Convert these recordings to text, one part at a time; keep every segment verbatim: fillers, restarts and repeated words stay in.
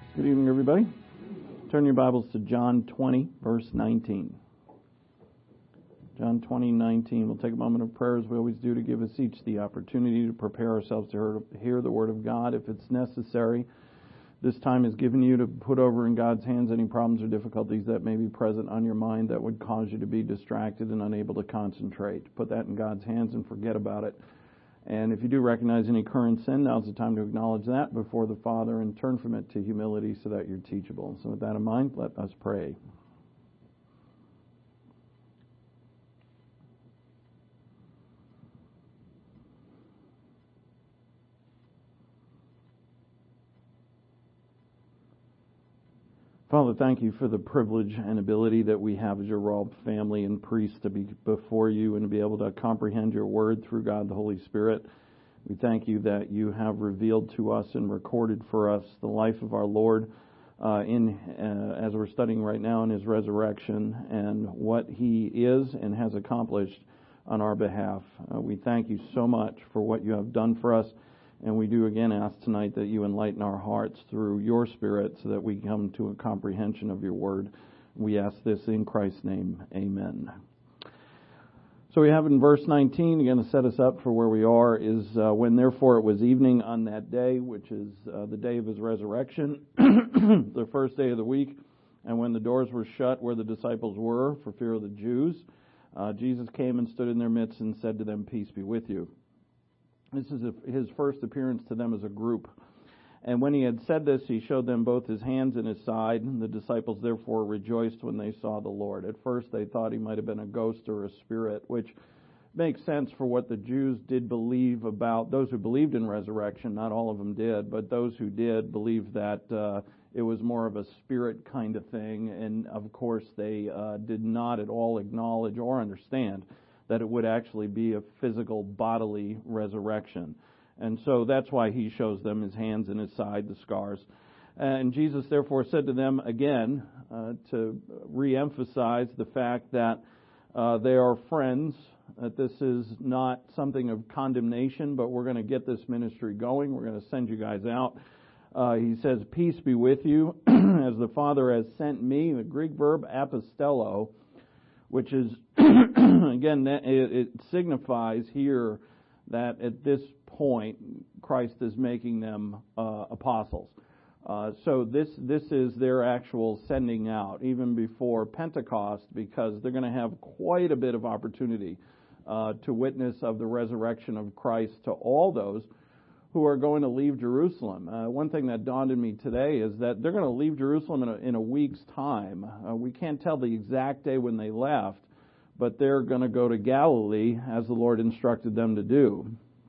Good evening, everybody. Turn your Bibles to John twenty, verse nineteen. John twenty, nineteen. We'll take a moment of prayer, as we always do, to give us each the opportunity to prepare ourselves to hear the Word of God. If it's necessary, this time is given you to put over in God's hands any problems or difficulties that may be present on your mind that would cause you to be distracted and unable to concentrate. Put that in God's hands and forget about it. And if you do recognize any current sin, now's the time to acknowledge that before the Father and turn from it to humility so that you're teachable. So with that in mind, let us pray. Father, thank you for the privilege and ability that we have as your royal family and priests to be before you and to be able to comprehend your word through God the Holy Spirit. We thank you that you have revealed to us and recorded for us the life of our Lord uh, in uh, as we're studying right now in his resurrection and what he is and has accomplished on our behalf. Uh, we thank you so much for what you have done for us. And we do again ask tonight that you enlighten our hearts through your Spirit so that we come to a comprehension of your word. We ask this in Christ's name. Amen. So we have in verse nineteen, again to set us up for where we are, is uh, when therefore it was evening on that day, which is uh, the day of his resurrection, the first day of the week, and when the doors were shut where the disciples were for fear of the Jews, uh, Jesus came and stood in their midst and said to them, "Peace be with you." This is his first appearance to them as a group. And when he had said this, he showed them both his hands and his side. And the disciples therefore rejoiced when they saw the Lord. At first they thought he might have been a ghost or a spirit, which makes sense for what the Jews did believe about those who believed in resurrection. Not all of them did, but those who did believed that uh, it was more of a spirit kind of thing. And of course they uh, did not at all acknowledge or understand that it would actually be a physical, bodily resurrection. And so that's why he shows them his hands and his side, the scars. And Jesus therefore said to them again, uh, to re-emphasize the fact that uh, they are friends, that this is not something of condemnation, but we're going to get this ministry going. We're going to send you guys out. Uh, he says, "Peace be with you, as the Father has sent me," the Greek verb apostello, which is, again, it signifies here that at this point, Christ is making them uh, apostles. Uh, so this this is their actual sending out, even before Pentecost, because they're going to have quite a bit of opportunity uh, to witness of the resurrection of Christ to all those who are going to leave Jerusalem. Uh, one thing that dawned on me today is that they're going to leave Jerusalem in a, in a week's time. Uh, we can't tell the exact day when they left, but they're going to go to Galilee as the Lord instructed them to do.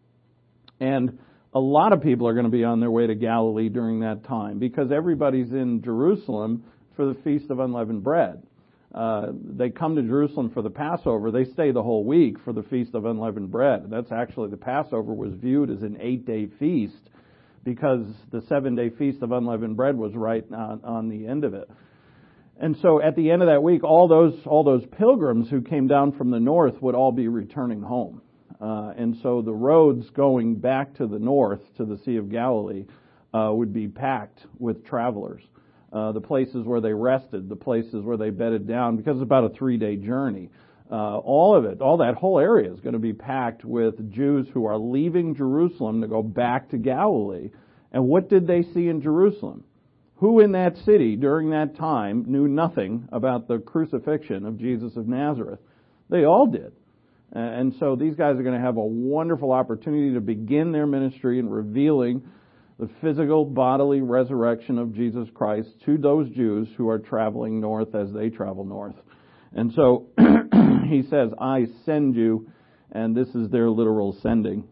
And a lot of people are going to be on their way to Galilee during that time because everybody's in Jerusalem for the Feast of Unleavened Bread. Uh, they come to Jerusalem for the Passover. They stay the whole week for the Feast of Unleavened Bread. That's actually, the Passover was viewed as an eight-day feast because the seven-day Feast of Unleavened Bread was right on, on the end of it. And so at the end of that week, all those all those pilgrims who came down from the north would all be returning home. Uh, and so the roads going back to the north, to the Sea of Galilee, uh, would be packed with travelers. Uh, the places where they rested, the places where they bedded down, because it's about a three-day journey. Uh, all of it, all that whole area is going to be packed with Jews who are leaving Jerusalem to go back to Galilee. And what did they see in Jerusalem? Who in that city during that time knew nothing about the crucifixion of Jesus of Nazareth? They all did. And so these guys are going to have a wonderful opportunity to begin their ministry in revealing the physical bodily resurrection of Jesus Christ to those Jews who are traveling north as they travel north. And so he says, "I send you," and this is their literal sending.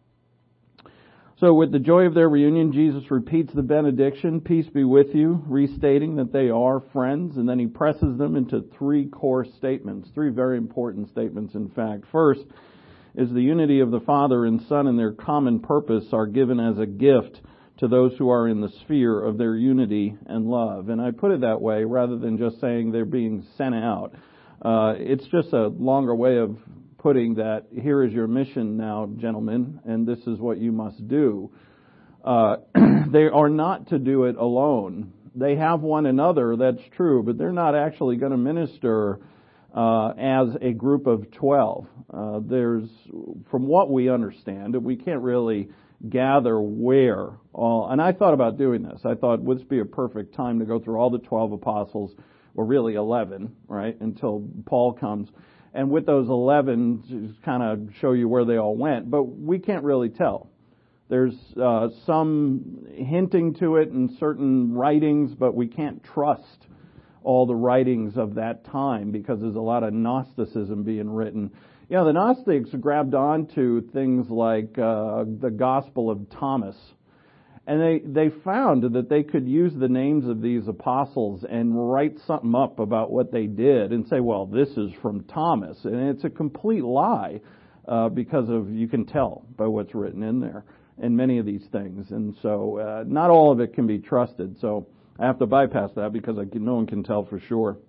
So with the joy of their reunion, Jesus repeats the benediction, "Peace be with you," restating that they are friends, and then he presses them into three core statements, three very important statements, in fact. First is the unity of the Father and Son and their common purpose are given as a gift to those who are in the sphere of their unity and love. And I put it that way rather than just saying they're being sent out. Uh, it's just a longer way of putting that here is your mission now, gentlemen, and this is what you must do. Uh, they are not to do it alone. they have one another, that's true, but they're not actually going to minister uh, as a group of twelve. Uh, there's, from what we understand, we can't really gather where all, and I thought about doing this. I thought, would this be a perfect time to go through all the twelve apostles, or really eleven, right, until Paul comes. And with those eleven, just kind of show you where they all went. But we can't really tell. There's uh, some hinting to it in certain writings, but we can't trust all the writings of that time because there's a lot of Gnosticism being written. You know, the Gnostics grabbed on to things like uh, the Gospel of Thomas. And they, they found that they could use the names of these apostles and write something up about what they did and say, well, this is from Thomas. And it's a complete lie uh, because of, you can tell by what's written in there and many of these things. And so uh, not all of it can be trusted. So I have to bypass that because I can, no one can tell for sure.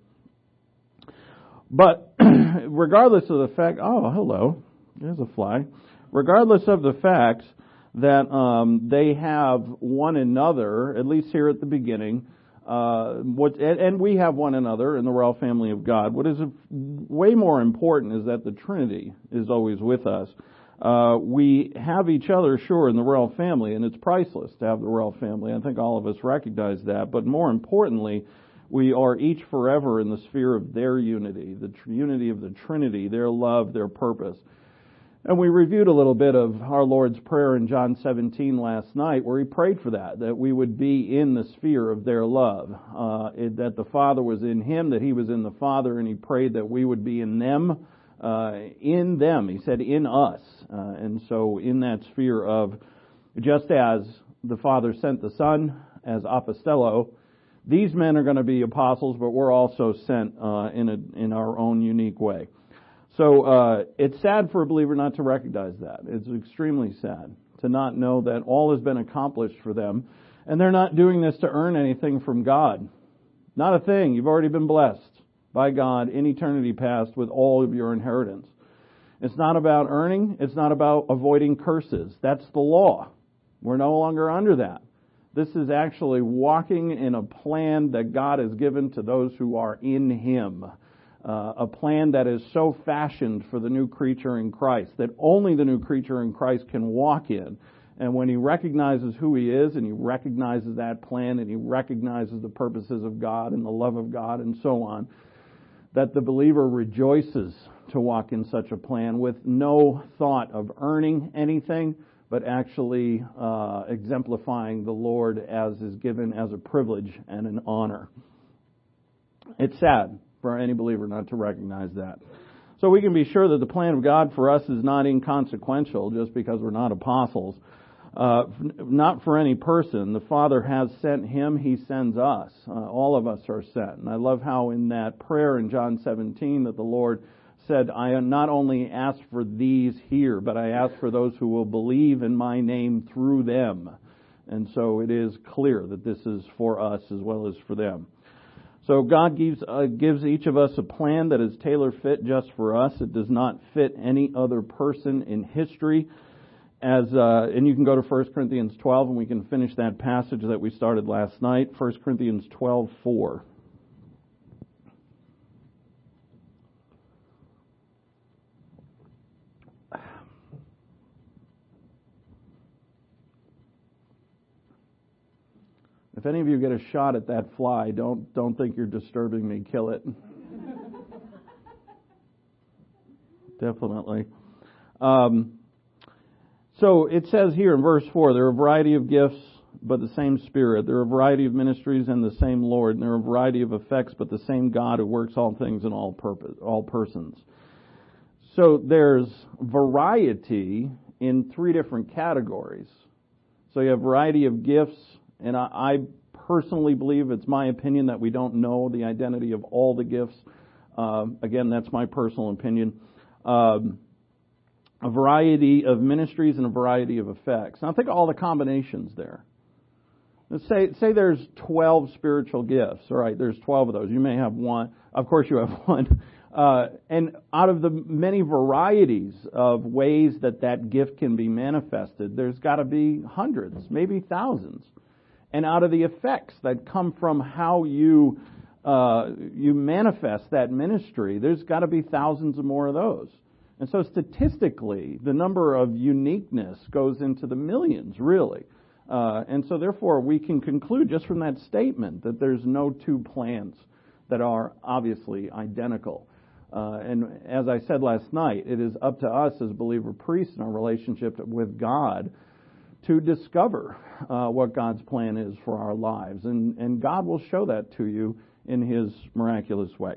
But regardless of the fact, oh, hello, there's a fly. Regardless of the facts, that um, they have one another, at least here at the beginning, uh, what, and, and we have one another in the royal family of God. What is way more important is that the Trinity is always with us. Uh, we have each other, sure, in the royal family, and it's priceless to have the royal family. I think all of us recognize that. But more importantly, we are each forever in the sphere of their unity, the tr- unity of the Trinity, their love, their purpose. And we reviewed a little bit of our Lord's Prayer in John seventeen last night, where He prayed for that, that we would be in the sphere of their love, uh, it, that the Father was in Him, that He was in the Father, and He prayed that we would be in them, uh, in them. He said, in us. Uh, and so in that sphere of, just as the Father sent the Son as apostello, these men are going to be apostles, but we're also sent uh, in a, in our own unique way. So uh, it's sad for a believer not to recognize that. It's extremely sad to not know that all has been accomplished for them, and they're not doing this to earn anything from God. Not a thing. You've already been blessed by God in eternity past with all of your inheritance. It's not about earning. It's not about avoiding curses. That's the law. We're no longer under that. This is actually walking in a plan that God has given to those who are in Him. Uh, a plan that is so fashioned for the new creature in Christ that only the new creature in Christ can walk in. And when he recognizes who he is and he recognizes that plan and he recognizes the purposes of God and the love of God and so on, that the believer rejoices to walk in such a plan with no thought of earning anything, but actually uh, exemplifying the Lord as is given as a privilege and an honor. It's sad for any believer not to recognize that. So we can be sure that the plan of God for us is not inconsequential just because we're not apostles. Uh, not for any person. The Father has sent Him, He sends us. Uh, all of us are sent. And I love how in that prayer in John seventeen that the Lord said, I not only ask for these here, but I ask for those who will believe in my name through them. And so it is clear that this is for us as well as for them. So God gives uh, gives each of us a plan that is tailor-fit just for us. It does not fit any other person in history. As uh, and you can go to First Corinthians twelve, and we can finish that passage that we started last night. First Corinthians twelve four. If any of you get a shot at that fly, don't don't think you're disturbing me. Kill it. Definitely. Um, so it says here in verse four, there are a variety of gifts, but the same Spirit. There are a variety of ministries and the same Lord. And there are a variety of effects, but the same God who works all things in all purpose, all persons. So there's variety in three different categories. So you have variety of gifts. And I, I personally believe, it's my opinion, that we don't know the identity of all the gifts. Uh, again, that's my personal opinion. Um, a variety of ministries and a variety of effects. Now think of all the combinations there. Let's say, say there's twelve spiritual gifts. All right, there's twelve of those. You may have one. Of course you have one. Uh, and out of the many varieties of ways that that gift can be manifested, there's got to be hundreds, maybe thousands. And out of the effects that come from how you uh, you manifest that ministry, there's got to be thousands of more of those. And so statistically, the number of uniqueness goes into the millions, really. Uh, and so therefore, we can conclude just from that statement that there's no two plans that are obviously identical. Uh, and as I said last night, it is up to us as believer priests in our relationship with God to discover uh, what God's plan is for our lives. And, and God will show that to you in His miraculous way.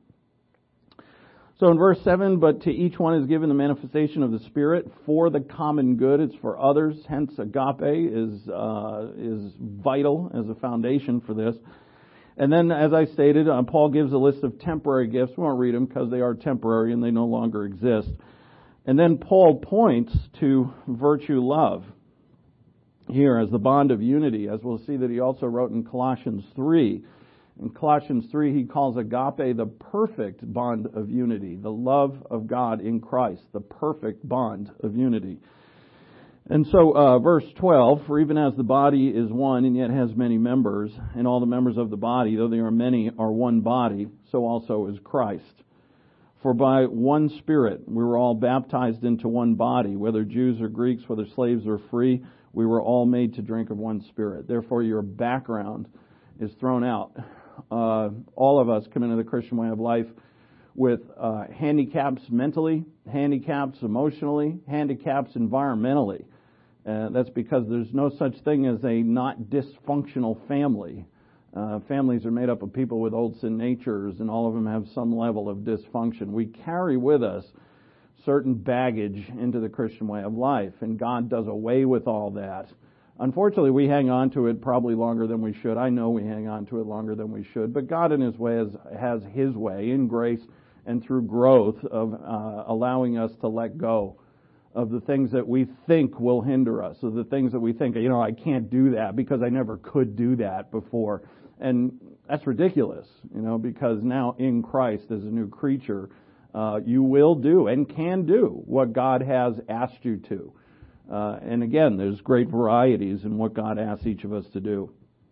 So in verse seven, but to each one is given the manifestation of the Spirit for the common good. It's for others. Hence, agape is uh, is vital as a foundation for this. And then, as I stated, uh, Paul gives a list of temporary gifts. We won't read them because they are temporary and they no longer exist. And then Paul points to virtue love here as the bond of unity, as we'll see that he also wrote in Colossians three. In Colossians three, he calls agape the perfect bond of unity, the love of God in Christ, the perfect bond of unity. And so, uh, verse twelve, for even as the body is one and yet has many members, and all the members of the body, though they are many, are one body, so also is Christ. For by one Spirit we were all baptized into one body, whether Jews or Greeks, whether slaves or free, we were all made to drink of one Spirit. Therefore, your background is thrown out. Uh, all of us come into the Christian way of life with uh, handicaps mentally, handicaps emotionally, handicaps environmentally. Uh, that's because there's no such thing as a not dysfunctional family. Uh, families are made up of people with old sin natures, and all of them have some level of dysfunction. We carry with us certain baggage into the Christian way of life, and God does away with all that. Unfortunately, we hang on to it probably longer than we should. I know we hang on to it longer than we should, but God in His way has, has His way in grace and through growth of uh, allowing us to let go of the things that we think will hinder us, of the things that we think, you know, I can't do that because I never could do that before. And that's ridiculous, you know, because now in Christ as a new creature, uh, you will do and can do what God has asked you to. Uh, and again, there's great varieties in what God asks each of us to do.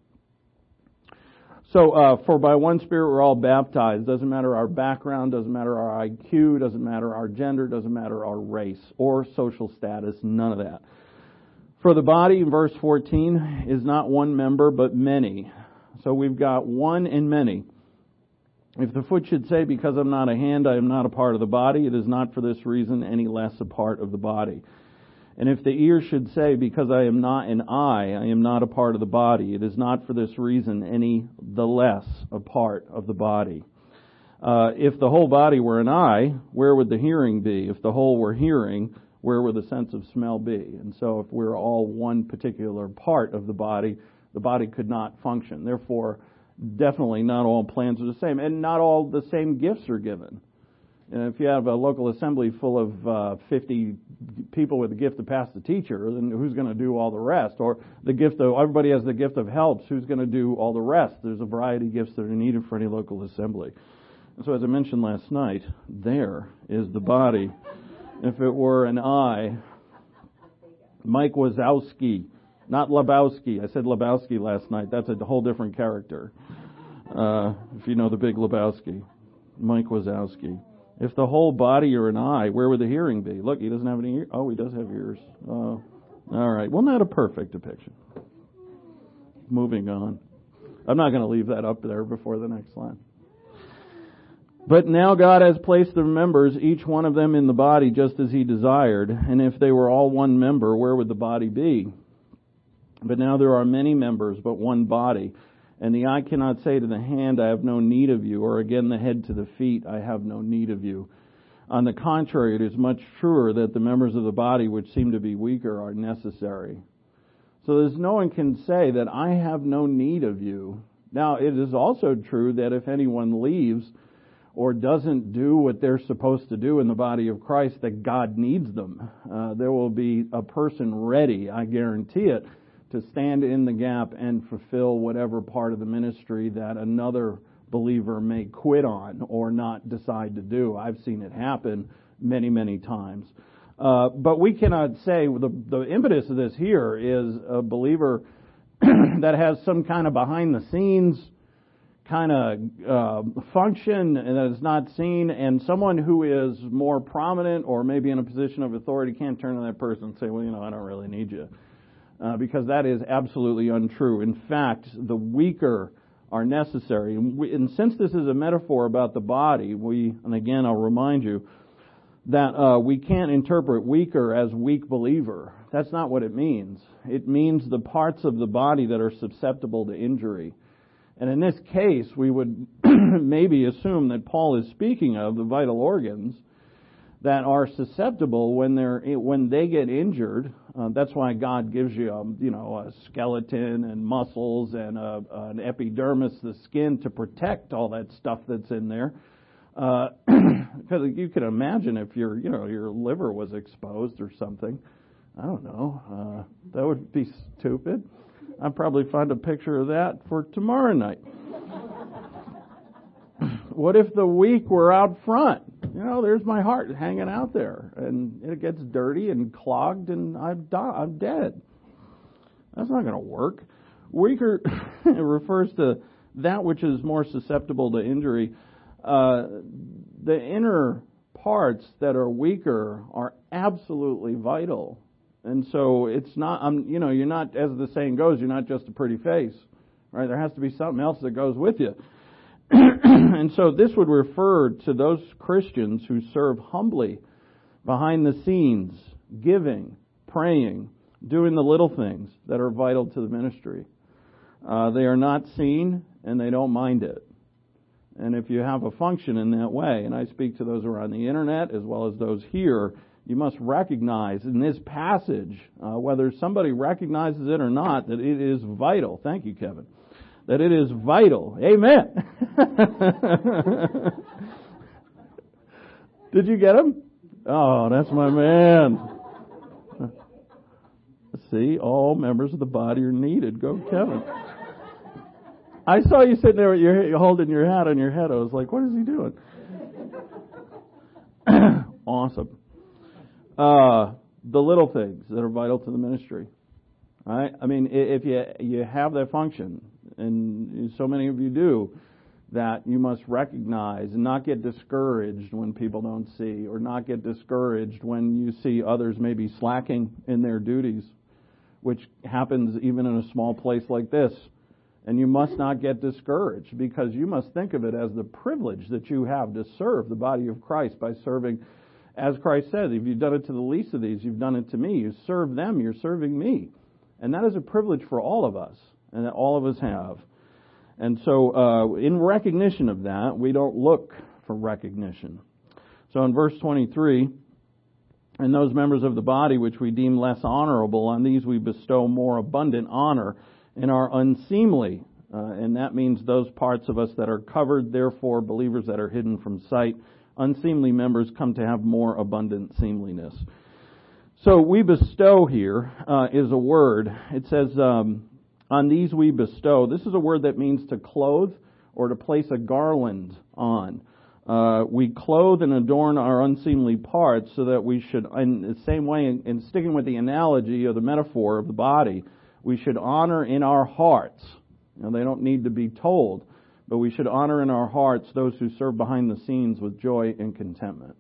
So, uh, for by one Spirit we're all baptized. Doesn't matter our background, doesn't matter our I Q, doesn't matter our gender, doesn't matter our race or social status, none of that. For the body, in verse fourteen, is not one member but many. So we've got one and many. If the foot should say, because I'm not a hand, I am not a part of the body, it is not for this reason any less a part of the body. And if the ear should say, because I am not an eye, I am not a part of the body, it is not for this reason any the less a part of the body. Uh, if the whole body were an eye, where would the hearing be? If the whole were hearing, where would the sense of smell be? And so if we're all one particular part of the body, the body could not function. Therefore, definitely not all plans are the same, and not all the same gifts are given. And if you have a local assembly full of uh, fifty people with the gift of pastor teacher, then who's going to do all the rest? Or the gift of, everybody has the gift of helps, who's going to do all the rest? There's a variety of gifts that are needed for any local assembly. And so as I mentioned last night, there is the body. If it were an eye, Mike Wazowski, not Lebowski. I said Lebowski last night. That's a whole different character. Uh, if you know the Big Lebowski. Mike Wazowski. If the whole body are an eye, where would the hearing be? Look, he doesn't have any ears. Oh, he does have ears. Oh, all right. Well, not a perfect depiction. Moving on. I'm not going to leave that up there before the next line. But now God has placed the members, each one of them in the body, just as He desired. And if they were all one member, where would the body be? But now there are many members, but one body. And the eye cannot say to the hand, I have no need of you, or again the head to the feet, I have no need of you. On the contrary, it is much truer that the members of the body which seem to be weaker are necessary. So there's no one can say that I have no need of you. Now, it is also true that if anyone leaves or doesn't do what they're supposed to do in the body of Christ, that God needs them. Uh, there will be a person ready, I guarantee it, to stand in the gap and fulfill whatever part of the ministry that another believer may quit on or not decide to do. I've seen it happen many, many times. Uh, but we cannot say, the, the impetus of this here is a believer that has some kind of behind-the-scenes kind of uh, function and that is not seen, and someone who is more prominent or maybe in a position of authority can't turn to that person and say, well, you know, I don't really need you. Uh, because that is absolutely untrue. In fact, the weaker are necessary. And, we, and since this is a metaphor about the body, we, and again, I'll remind you, that uh, we can't interpret weaker as weak believer. That's not what it means. It means the parts of the body that are susceptible to injury. And in this case, we would maybe assume that Paul is speaking of the vital organs that are susceptible when they're when they get injured. Uh, that's why God gives you, a, you know, a skeleton and muscles and a, an epidermis, the skin, to protect all that stuff that's in there. Uh, because you can imagine if your, you know, your liver was exposed or something. I don't know. Uh, that would be stupid. I'll probably find a picture of that for tomorrow night. What if the weak were out front? You know, there's my heart hanging out there, and it gets dirty and clogged, and I'm, di- I'm dead. That's not going to work. Weaker it refers to that which is more susceptible to injury. Uh, the inner parts that are weaker are absolutely vital. And so it's not, um, you know, you're not, as the saying goes, you're not just a pretty face, right? There has to be something else that goes with you. And so this would refer to those Christians who serve humbly behind the scenes, giving, praying, doing the little things that are vital to the ministry. Uh, they are not seen, and they don't mind it. And if you have a function in that way, and I speak to those who are on the internet as well as those here, you must recognize in this passage, uh, whether somebody recognizes it or not, that it is vital. Thank you, Kevin. That it is vital. Amen. Did you get him? Oh, that's my man. See, all members of the body are needed. Go, Kevin. I saw you sitting there with your, holding your hat on your head. I was like, what is he doing? Awesome. Uh, the little things that are vital to the ministry. Right? I mean, if you you have that function, and so many of you do, that you must recognize and not get discouraged when people don't see, or not get discouraged when you see others maybe slacking in their duties, which happens even in a small place like this. And you must not get discouraged, because you must think of it as the privilege that you have to serve the body of Christ by serving, as Christ says, if you've done it to the least of these, you've done it to me. You serve them, you're serving me. And that is a privilege for all of us, and that all of us have. And so uh, in recognition of that, we don't look for recognition. So in verse twenty-three, and those members of the body which we deem less honorable, on these we bestow more abundant honor, and are unseemly. Uh, and that means those parts of us that are covered, therefore believers that are hidden from sight. Unseemly members come to have more abundant seemliness. So we bestow here uh, is a word. It says, um, on these we bestow. This is a word that means to clothe or to place a garland on. Uh, we clothe and adorn our unseemly parts so that we should, in the same way, in, in sticking with the analogy or the metaphor of the body, we should honor in our hearts. Now, they don't need to be told, but we should honor in our hearts those who serve behind the scenes with joy and contentment.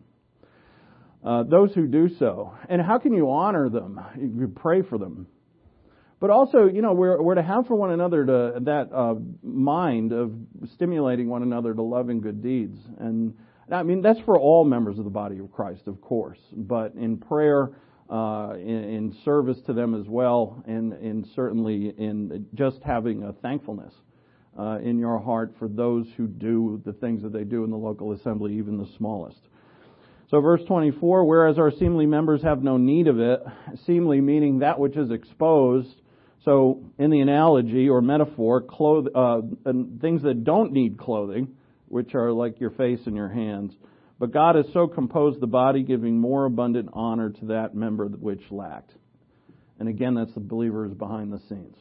Uh, those who do so. And how can you honor them? You pray for them. But also, you know, we're, we're to have for one another to, that uh, mind of stimulating one another to love and good deeds. And I mean, that's for all members of the body of Christ, of course. But in prayer, uh, in, in service to them as well, and, and certainly in just having a thankfulness uh, in your heart for those who do the things that they do in the local assembly, even the smallest. So verse twenty-four, whereas our seemly members have no need of it, seemly meaning that which is exposed. So in the analogy or metaphor, cloth, uh, and things that don't need clothing, which are like your face and your hands. But God has so composed the body, giving more abundant honor to that member which lacked. And again, that's the believers behind the scenes.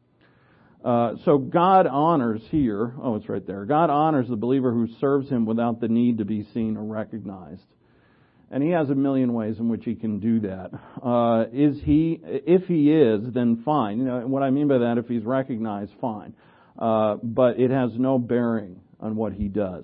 Uh, so God honors here, oh, it's right there. God honors the believer who serves Him without the need to be seen or recognized. And He has a million ways in which He can do that. Uh, is He, if He is, then fine. You know, what I mean by that, if He's recognized, fine. Uh, but it has no bearing on what He does.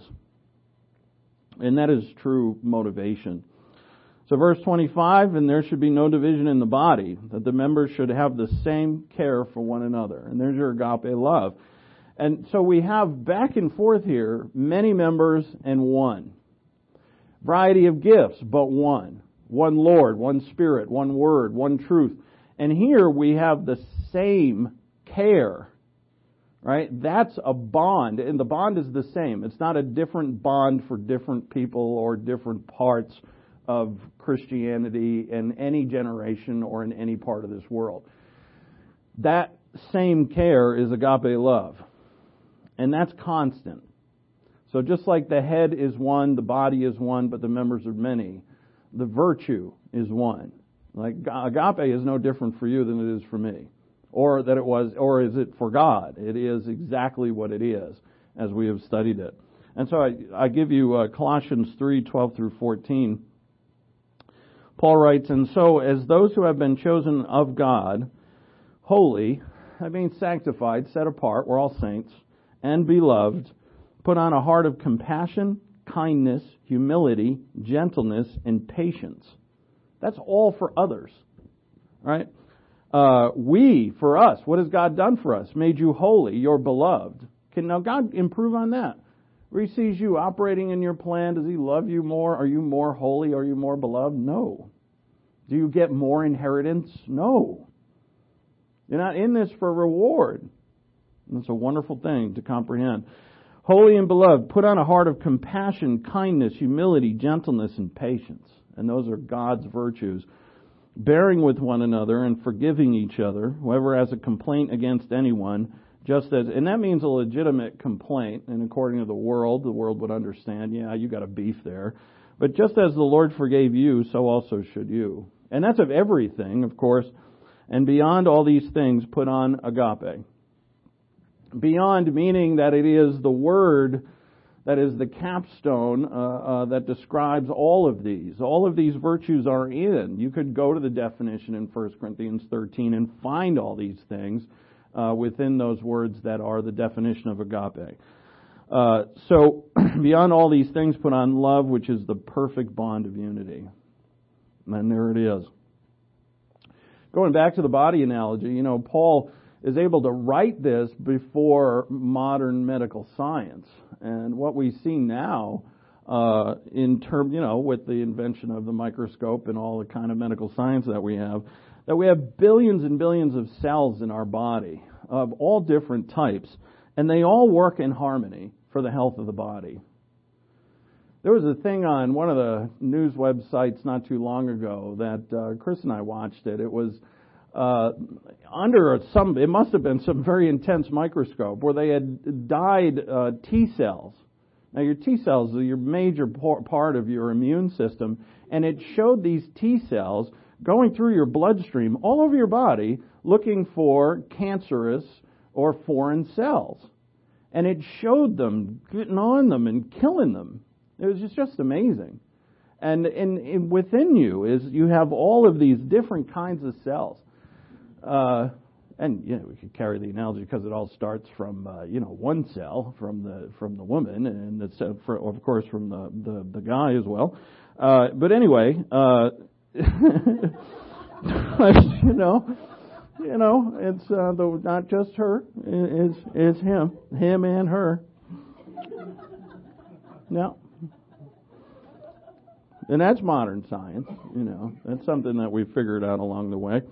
And that is true motivation. So verse twenty-five, and there should be no division in the body, that the members should have the same care for one another. And there's your agape love. And so we have back and forth here, many members and one. Variety of gifts, but one. One Lord, one Spirit, one Word, one truth. And here we have the same care. Right? That's a bond, and the bond is the same. It's not a different bond for different people or different parts of Christianity in any generation or in any part of this world. That same care is agape love. And that's constant. So just like the head is one, the body is one, but the members are many, the virtue is one. Like agape is no different for you than it is for me. Or that it was, or is it for God? It is exactly what it is, as we have studied it. And so I, I give you uh, Colossians three, twelve through fourteen. Paul writes, and so as those who have been chosen of God, holy, that means sanctified, set apart, we're all saints, and beloved, put on a heart of compassion, kindness, humility, gentleness, and patience. That's all for others, right? Uh, we, for us, what has God done for us? Made you holy, your beloved. Can now God improve on that? Where He sees you operating in your plan, does He love you more? Are you more holy? Are you more beloved? No. Do you get more inheritance? No. You're not in this for reward. And it's a wonderful thing to comprehend. Holy and beloved, put on a heart of compassion, kindness, humility, gentleness, and patience. And those are God's virtues. Bearing with one another and forgiving each other, whoever has a complaint against anyone, just as, and that means a legitimate complaint, and according to the world, the world would understand, yeah, you got a beef there. But just as the Lord forgave you, so also should you. And that's of everything, of course. And beyond all these things, put on agape. Beyond meaning that it is the word that is the capstone uh, uh, that describes all of these. All of these virtues are in. You could go to the definition in First Corinthians thirteen and find all these things uh, within those words that are the definition of agape. Uh, so, beyond all these things, put on love, which is the perfect bond of unity. And there it is. Going back to the body analogy, you know, Paul is able to write this before modern medical science. And what we see now, uh, in term, you know, with the invention of the microscope and all the kind of medical science that we have, that we have billions and billions of cells in our body of all different types, and they all work in harmony for the health of the body. There was a thing on one of the news websites not too long ago that uh, Chris and I watched it. It was Uh, under some, it must have been some very intense microscope where they had dyed uh, T cells. Now your T cells are your major part of your immune system, and it showed these T cells going through your bloodstream all over your body looking for cancerous or foreign cells. And it showed them getting on them and killing them. It was just, just amazing. And, and, and within you is you have all of these different kinds of cells. Uh, and you know, we could carry the analogy because it all starts from uh, you know one cell from the from the woman, and it's uh, for, of course from the, the, the guy as well. Uh, but anyway, uh, you know, you know, it's uh, the, not just her, it's it's him, him and her. No. And that's modern science, you know. That's something that we figured out along the way.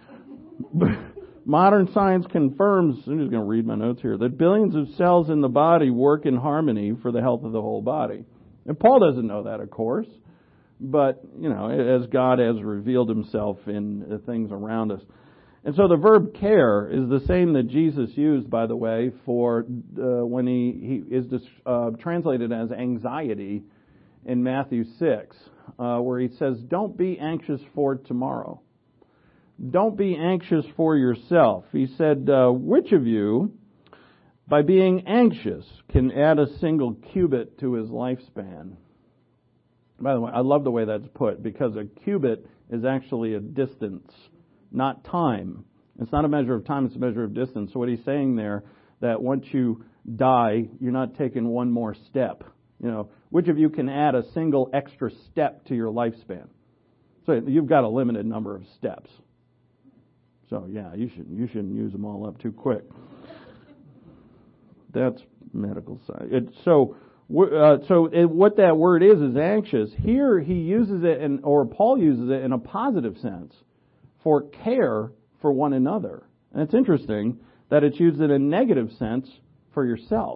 Modern science confirms, I'm just going to read my notes here, that billions of cells in the body work in harmony for the health of the whole body. And Paul doesn't know that, of course, but, you know, as God has revealed Himself in the things around us. And so the verb care is the same that Jesus used, by the way, for uh, when he, he is uh, translated as anxiety in Matthew six, uh, where He says, don't be anxious for tomorrow. Don't be anxious for yourself. He said, uh, which of you, by being anxious, can add a single cubit to his lifespan? By the way, I love the way that's put, because a cubit is actually a distance, not time. It's not a measure of time, it's a measure of distance. So what he's saying there, that once you die, you're not taking one more step. You know, which of you can add a single extra step to your lifespan? So you've got a limited number of steps. So yeah, you shouldn't you shouldn't use them all up too quick. That's medical science. It, so uh, so it, what that word is is anxious. Here he uses it, in, or Paul uses it in a positive sense, for care for one another. And it's interesting that it's used in a negative sense for yourself.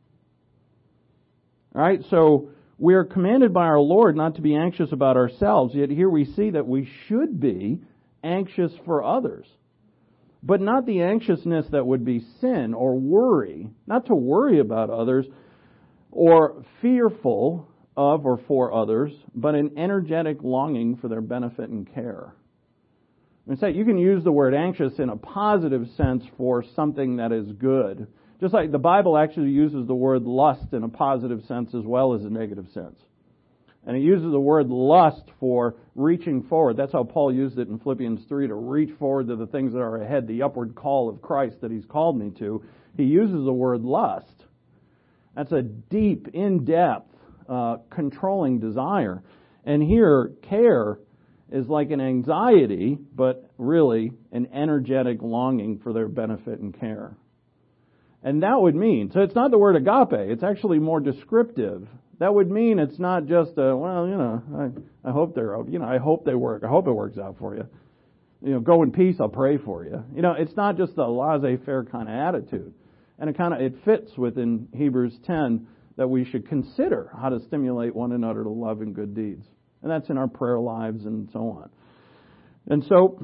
All right, so we are commanded by our Lord not to be anxious about ourselves, yet here we see that we should be anxious for others. But not the anxiousness that would be sin or worry, not to worry about others or fearful of or for others, but an energetic longing for their benefit and care. And say you can use the word anxious in a positive sense for something that is good. Just like the Bible actually uses the word lust in a positive sense as well as a negative sense. And it uses the word lust for reaching forward. That's how Paul used it in Philippians three, to reach forward to the things that are ahead, the upward call of Christ that He's called me to. He uses the word lust. That's a deep, in-depth, uh, controlling desire. And here, care is like an anxiety, but really an energetic longing for their benefit and care. And that would mean, so it's not the word agape, it's actually more descriptive. That would mean it's not just a, well, you know, I, I hope they're, you know, I hope they work. I hope it works out for you. You know, go in peace, I'll pray for you. You know, it's not just a laissez-faire kind of attitude. And it kind of, it fits within Hebrews ten that we should consider how to stimulate one another to love and good deeds. And that's in our prayer lives and so on. And so,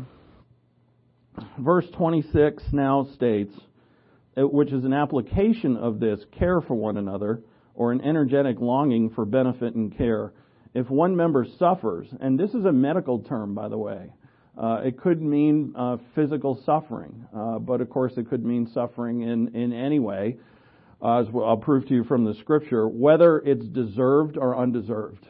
verse twenty-six now states, which is an application of this care for one another, or an energetic longing for benefit and care. If one member suffers, and this is a medical term, by the way, uh, it could mean uh, physical suffering, uh, but of course it could mean suffering in, in any way, uh, as I'll prove to you from the Scripture, whether it's deserved or undeserved.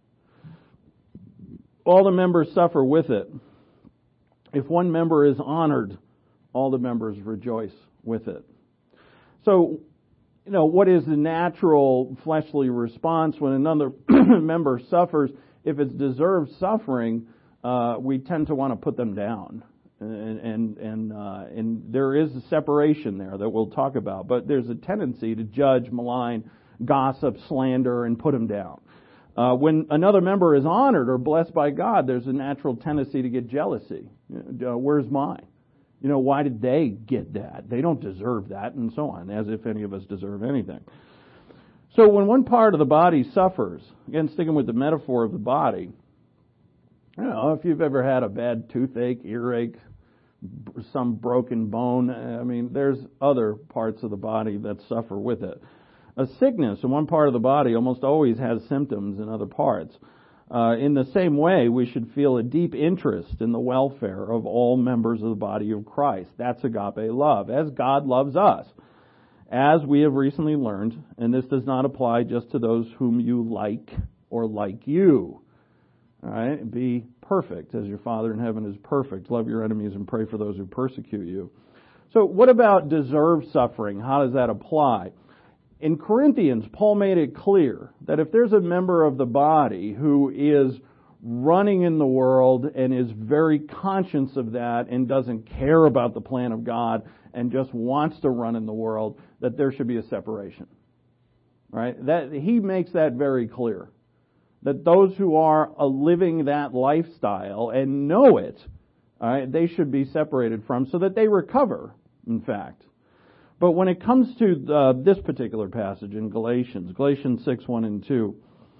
All the members suffer with it. If one member is honored, all the members rejoice with it. So, you know, what is the natural fleshly response when another member suffers? If it's deserved suffering, uh, we tend to want to put them down. And and and, uh, and there is a separation there that we'll talk about. But there's a tendency to judge, malign, gossip, slander, and put them down. Uh, when another member is honored or blessed by God, there's a natural tendency to get jealousy. You know, where's mine? You know, why did they get that? They don't deserve that, and so on, as if any of us deserve anything. So when one part of the body suffers, again, sticking with the metaphor of the body, you know, if you've ever had a bad toothache, earache, some broken bone, I mean, there's other parts of the body that suffer with it. A sickness in one part of the body almost always has symptoms in other parts. Uh, in the same way, we should feel a deep interest in the welfare of all members of the body of Christ. That's agape love, as God loves us. As we have recently learned, and this does not apply just to those whom you like or like you. All right? Be perfect as your Father in heaven is perfect. Love your enemies and pray for those who persecute you. So what about deserved suffering? How does that apply? In Corinthians, Paul made it clear that if there's a member of the body who is running in the world and is very conscious of that and doesn't care about the plan of God and just wants to run in the world, that there should be a separation. Right? That he makes that very clear. That those who are living that lifestyle and know it, all right, they should be separated from so that they recover, in fact. But when it comes to uh, this particular passage in Galatians, Galatians six, one and two,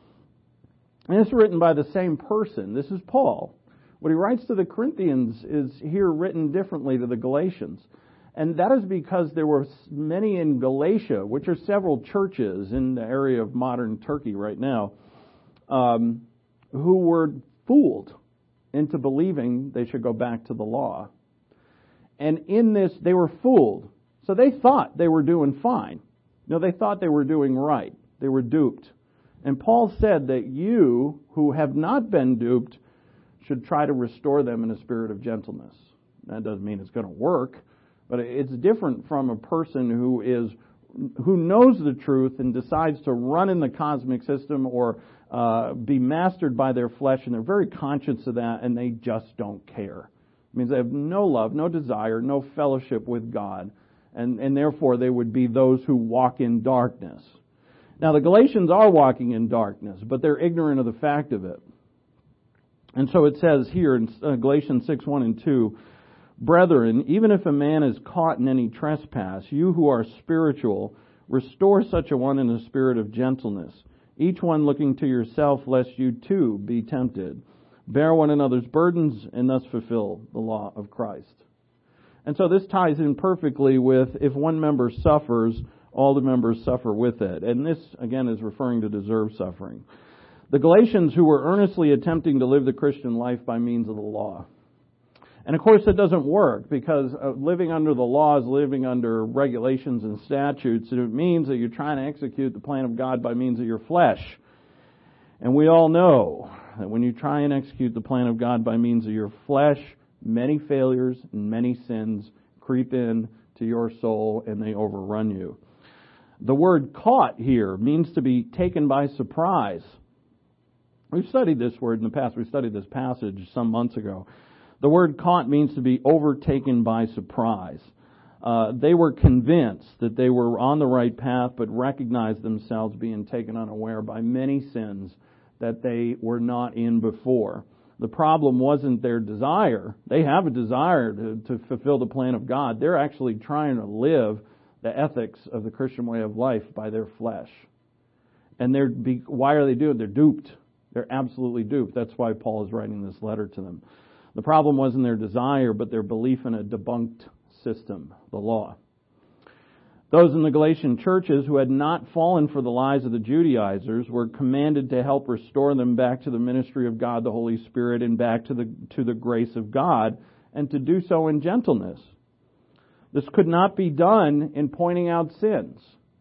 and it's written by the same person. This is Paul. What he writes to the Corinthians is here written differently to the Galatians. And that is because there were many in Galatia, which are several churches in the area of modern Turkey right now, um, who were fooled into believing they should go back to the law. And in this, they were fooled. So they thought they were doing fine. No, they thought they were doing right. They were duped. And Paul said that you, who have not been duped, should try to restore them in a spirit of gentleness. That doesn't mean it's going to work, but it's different from a person who is who knows the truth and decides to run in the cosmic system or uh, be mastered by their flesh, and they're very conscious of that, and they just don't care. It means they have no love, no desire, no fellowship with God, and, and therefore they would be those who walk in darkness. Now, the Galatians are walking in darkness, but they're ignorant of the fact of it. And so it says here in Galatians six, one and two, Brethren, even if a man is caught in any trespass, you who are spiritual, restore such a one in a spirit of gentleness, each one looking to yourself, lest you too be tempted. Bear one another's burdens, and thus fulfill the law of Christ. And so this ties in perfectly with, if one member suffers, all the members suffer with it. And this, again, is referring to deserved suffering. The Galatians, who were earnestly attempting to live the Christian life by means of the law. And of course it doesn't work, because living under the law is living under regulations and statutes, and it means that you're trying to execute the plan of God by means of your flesh. And we all know that when you try and execute the plan of God by means of your flesh, many failures and many sins creep in to your soul and they overrun you. The word caught here means to be taken by surprise. We've studied this word in the past. We studied this passage some months ago. The word caught means to be overtaken by surprise. Uh, they were convinced that they were on the right path, but recognized themselves being taken unaware by many sins that they were not in before. The problem wasn't their desire. They have a desire to, to fulfill the plan of God. They're actually trying to live the ethics of the Christian way of life by their flesh. And they're be, why are they doing it? They're duped. They're absolutely duped. That's why Paul is writing this letter to them. The problem wasn't their desire, but their belief in a debunked system, the law. Those in the Galatian churches who had not fallen for the lies of the Judaizers were commanded to help restore them back to the ministry of God, the Holy Spirit, and back to the to the grace of God, and to do so in gentleness. This could not be done in pointing out sins.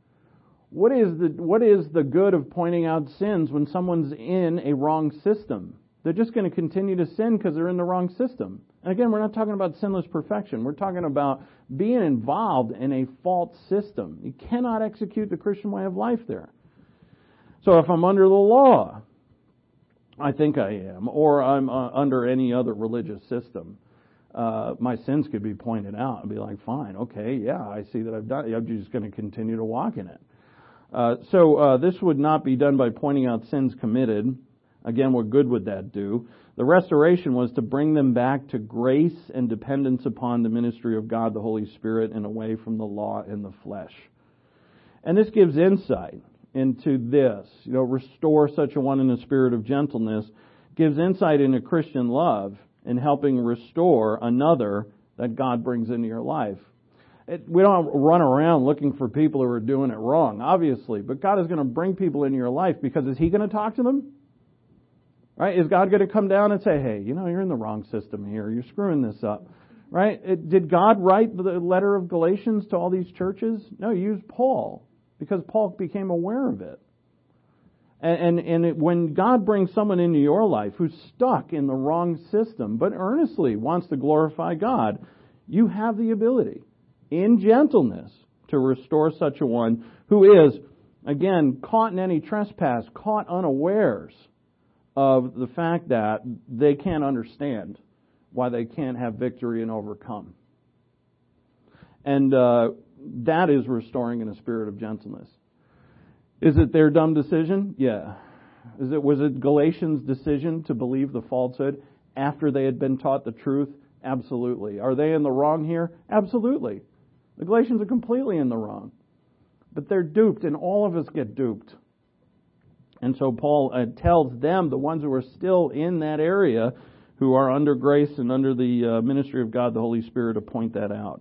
What is the what is the good of pointing out sins when someone's in a wrong system? They're just going to continue to sin because they're in the wrong system. And again, we're not talking about sinless perfection. We're talking about being involved in a false system. You cannot execute the Christian way of life there. So if I'm under the law, I think I am, or I'm uh, under any other religious system, uh, my sins could be pointed out and be like, fine, okay, yeah, I see that I've done it. I'm just going to continue to walk in it. Uh, so uh, this would not be done by pointing out sins committed. Again, what good would that do? The restoration was to bring them back to grace and dependence upon the ministry of God, the Holy Spirit, and away from the law and the flesh. And this gives insight into this. You know, restore such a one in a spirit of gentleness, gives insight into Christian love in helping restore another that God brings into your life. It, we don't run around looking for people who are doing it wrong, obviously, but God is going to bring people into your life because is He going to talk to them? Right? Is God going to come down and say, hey, you know, you're in the wrong system here. You're screwing this up. Right? It, did God write the letter of Galatians to all these churches? No, He used Paul because Paul became aware of it. And, and, and it, when God brings someone into your life who's stuck in the wrong system, but earnestly wants to glorify God, you have the ability, in gentleness, to restore such a one who is, again, caught in any trespass, caught unawares of the fact that they can't understand why they can't have victory and overcome. And uh, that is restoring in a spirit of gentleness. Is it their dumb decision? Yeah. Is it was it Galatians' decision to believe the falsehood after they had been taught the truth? Absolutely. Are they in the wrong here? Absolutely. The Galatians are completely in the wrong. But they're duped, and all of us get duped. And so Paul uh, tells them, the ones who are still in that area, who are under grace and under the uh, ministry of God, the Holy Spirit, to point that out.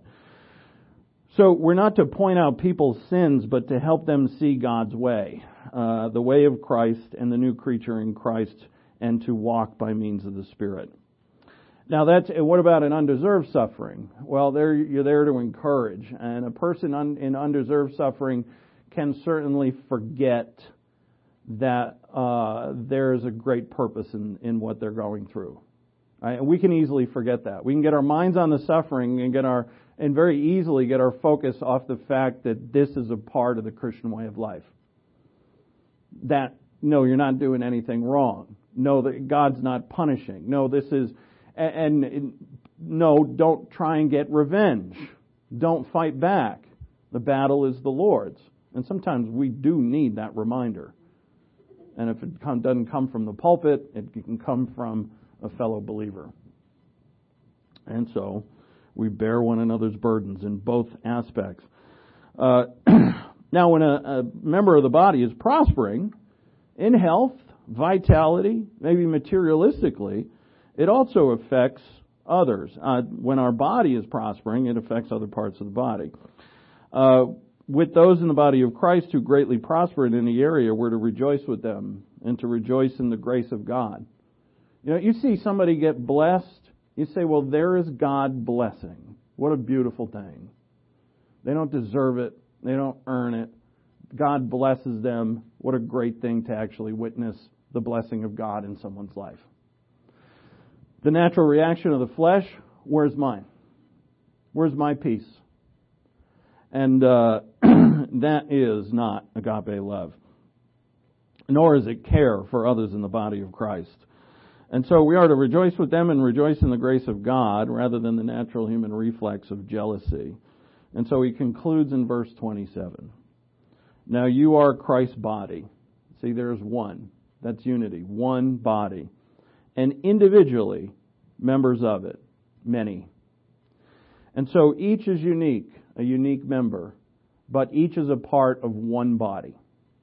So we're not to point out people's sins, but to help them see God's way, uh, the way of Christ and the new creature in Christ, and to walk by means of the Spirit. Now, that's what about an undeserved suffering? Well, there you're there to encourage, and a person un, in undeserved suffering can certainly forget that uh, there is a great purpose in, in what they're going through. Right? And we can easily forget that. We can get our minds on the suffering and get our and very easily get our focus off the fact that this is a part of the Christian way of life. That, no, you're not doing anything wrong. No, that God's not punishing. No, this is, and, and no, don't try and get revenge. Don't fight back. The battle is the Lord's. And sometimes we do need that reminder. And if it come, doesn't come from the pulpit, it can come from a fellow believer. And so we bear one another's burdens in both aspects. Uh, now, when a, a member of the body is prospering in health, vitality, maybe materialistically, it also affects others. Uh, when our body is prospering, it affects other parts of the body. Uh, with those in the body of Christ who greatly prosper in any area, we're to rejoice with them and to rejoice in the grace of God. You know, you see somebody get blessed, you say, well, there is God blessing. What a beautiful thing. They don't deserve it. They don't earn it. God blesses them. What a great thing to actually witness the blessing of God in someone's life. The natural reaction of the flesh, where's mine? Where's my peace? And uh, that is not agape love. Nor is it care for others in the body of Christ. And so we are to rejoice with them and rejoice in the grace of God rather than the natural human reflex of jealousy. And so he concludes in verse twenty-seven. Now you are Christ's body. See, there's one. That's unity. One body. And individually, members of it. Many. And so each is unique, a unique member. But each is a part of one body.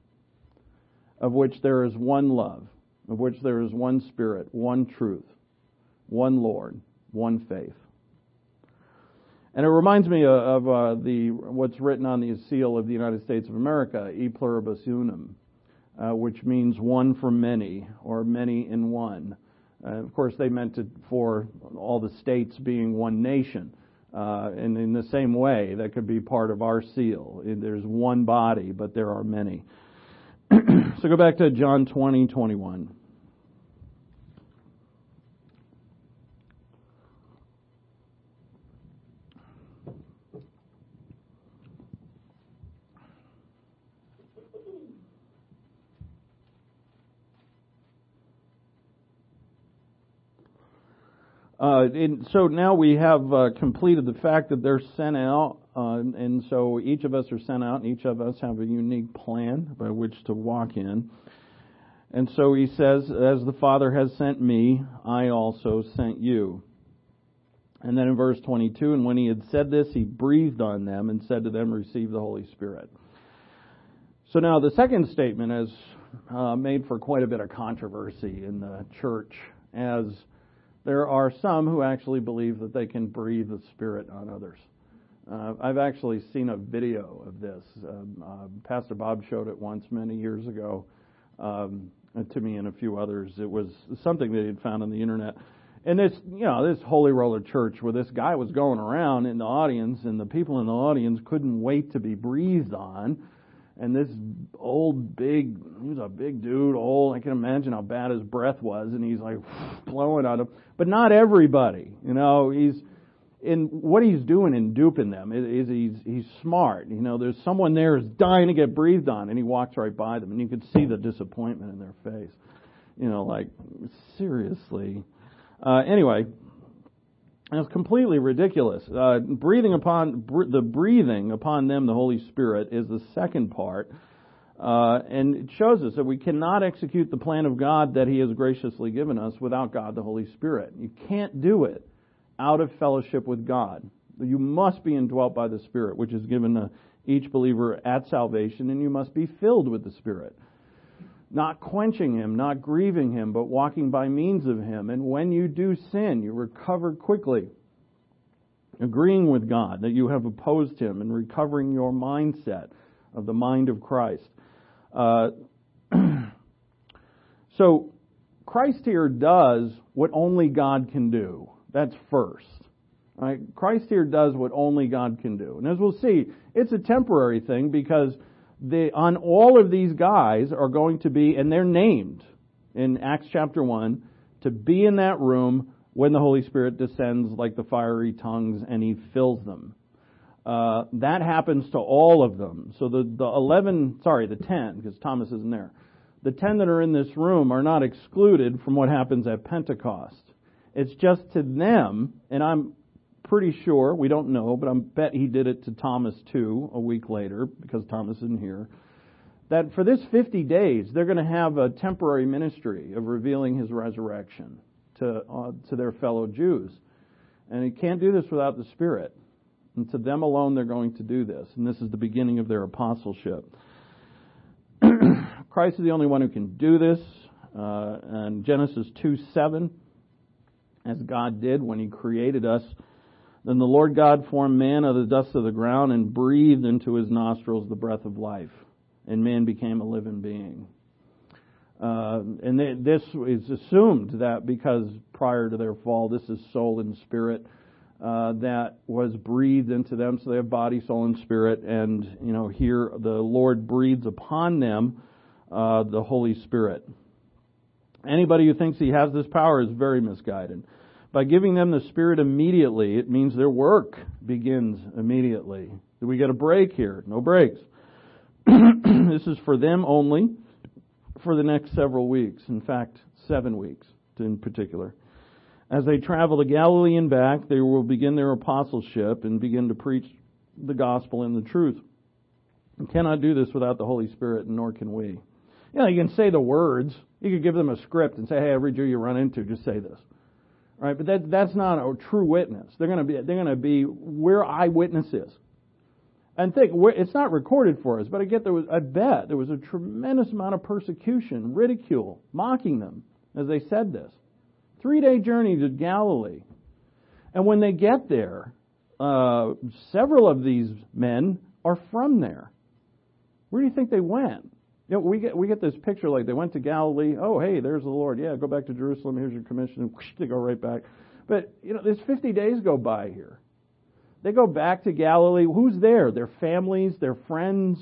Of which there is one love. Of which there is one Spirit, one truth, one Lord, one faith. And it reminds me of uh, the what's written on the seal of the United States of America, E pluribus unum, uh, which means one for many, or many in one. Uh, of course, they meant it for all the states being one nation. Uh, and in the same way, that could be part of our seal. There's one body, but there are many. So go back to John twenty, twenty-one. Uh, and so now we have uh, completed the fact that they're sent out, uh, and so each of us are sent out, and each of us have a unique plan by which to walk in. And so he says, as the Father has sent me, I also sent you. And then in verse twenty-two, and when he had said this, he breathed on them and said to them, receive the Holy Spirit. So now the second statement has uh, made for quite a bit of controversy in the church, as there are some who actually believe that they can breathe the Spirit on others. Uh, I've actually seen a video of this. Um, uh, Pastor Bob showed it once many years ago um, to me and a few others. It was something that he had found on the internet. And this, you know, this Holy Roller church where this guy was going around in the audience, and the people in the audience couldn't wait to be breathed on. And this old, big, he was a big dude, old, I can imagine how bad his breath was, and he's like blowing on them. But not everybody, you know, he's, in what he's doing in duping them is he's, he's smart. You know, there's someone there who's dying to get breathed on, and he walks right by them, and you could see the disappointment in their face. You know, like, seriously. Uh, anyway, it was completely ridiculous. Uh, breathing upon br- the breathing upon them, the Holy Spirit, is the second part, uh, and it shows us that we cannot execute the plan of God that He has graciously given us without God, the Holy Spirit. You can't do it out of fellowship with God. You must be indwelt by the Spirit, which is given to each believer at salvation, and you must be filled with the Spirit. Not quenching Him, not grieving Him, but walking by means of Him. And when you do sin, you recover quickly. Agreeing with God that you have opposed Him and recovering your mindset of the mind of Christ. Uh, so, Christ here does what only God can do. That's first. Right? Christ here does what only God can do. And as we'll see, it's a temporary thing because they, on all of these guys are going to be, and they're named in Acts chapter one, to be in that room when the Holy Spirit descends like the fiery tongues and He fills them. Uh, that happens to all of them. So the, the eleven, sorry, the ten, because Thomas isn't there. The ten that are in this room are not excluded from what happens at Pentecost. It's just to them, and I'm pretty sure, we don't know, but I bet He did it to Thomas too a week later, because Thomas isn't here, that for this fifty days, they're going to have a temporary ministry of revealing His resurrection to uh, to their fellow Jews. And He can't do this without the Spirit. And to them alone, they're going to do this. And this is the beginning of their apostleship. Christ is the only one who can do this. Uh, and Genesis two seven, as God did when He created us, then the Lord God formed man out of the dust of the ground and breathed into his nostrils the breath of life. And man became a living being. Uh, and they, this is assumed that because prior to their fall, this is soul and spirit uh, that was breathed into them. So they have body, soul, and spirit. And, you know, here the Lord breathes upon them uh, the Holy Spirit. Anybody who thinks He has this power is very misguided. By giving them the Spirit immediately, it means their work begins immediately. Do we get a break here? No breaks. This is for them only for the next several weeks. In fact, seven weeks in particular. As they travel to Galilee and back, they will begin their apostleship and begin to preach the gospel and the truth. You cannot do this without the Holy Spirit, nor can we. You know, you can say the words. You could give them a script and say, hey, every Jew you run into, just say this. Right? But that, that's not a true witness. They're going to be, they're going to be, we're eyewitnesses. And think, it's not recorded for us, but I get there was, I bet there was a tremendous amount of persecution, ridicule, mocking them as they said this. Three-day journey to Galilee. And when they get there, uh, several of these men are from there. Where do you think they went? You know, we get we get this picture like they went to Galilee. Oh, hey, there's the Lord. Yeah, go back to Jerusalem. Here's your commission. And whoosh, they go right back. But, you know, there's fifty days go by here. They go back to Galilee. Who's there? Their families, their friends,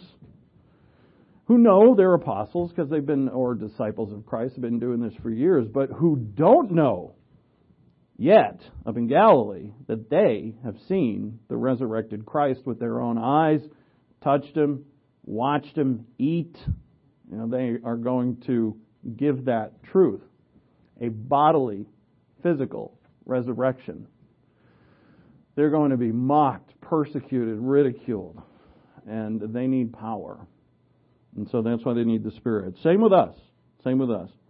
who know they're apostles because they've been, or disciples of Christ, have been doing this for years, but who don't know yet up in Galilee that they have seen the resurrected Christ with their own eyes, touched Him, watched Him eat. You know, they are going to give that truth, a bodily, physical resurrection. They're going to be mocked, persecuted, ridiculed, and they need power. And so that's why they need the Spirit. Same with us. Same with us.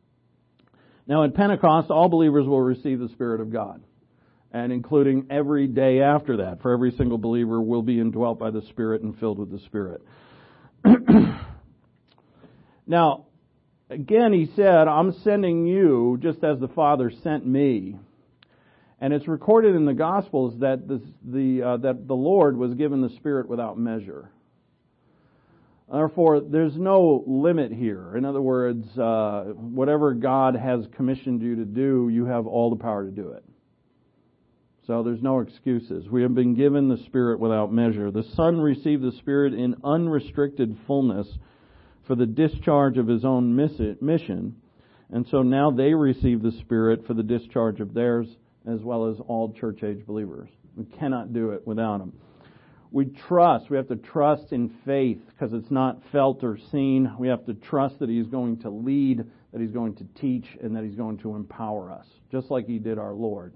Now at Pentecost, all believers will receive the Spirit of God, and including every day after that, for every single believer will be indwelt by the Spirit and filled with the Spirit. Now, again, He said, I'm sending you just as the Father sent me. And it's recorded in the Gospels that this, the uh, that the Lord was given the Spirit without measure. Therefore, there's no limit here. In other words, uh, whatever God has commissioned you to do, you have all the power to do it. So there's no excuses. We have been given the Spirit without measure. The Son received the Spirit in unrestricted fullness for the discharge of His own mission. And so now they receive the Spirit for the discharge of theirs, as well as all church-age believers. We cannot do it without Him. We trust. We have to trust in faith because it's not felt or seen. We have to trust that He's going to lead, that He's going to teach, and that He's going to empower us, just like He did our Lord.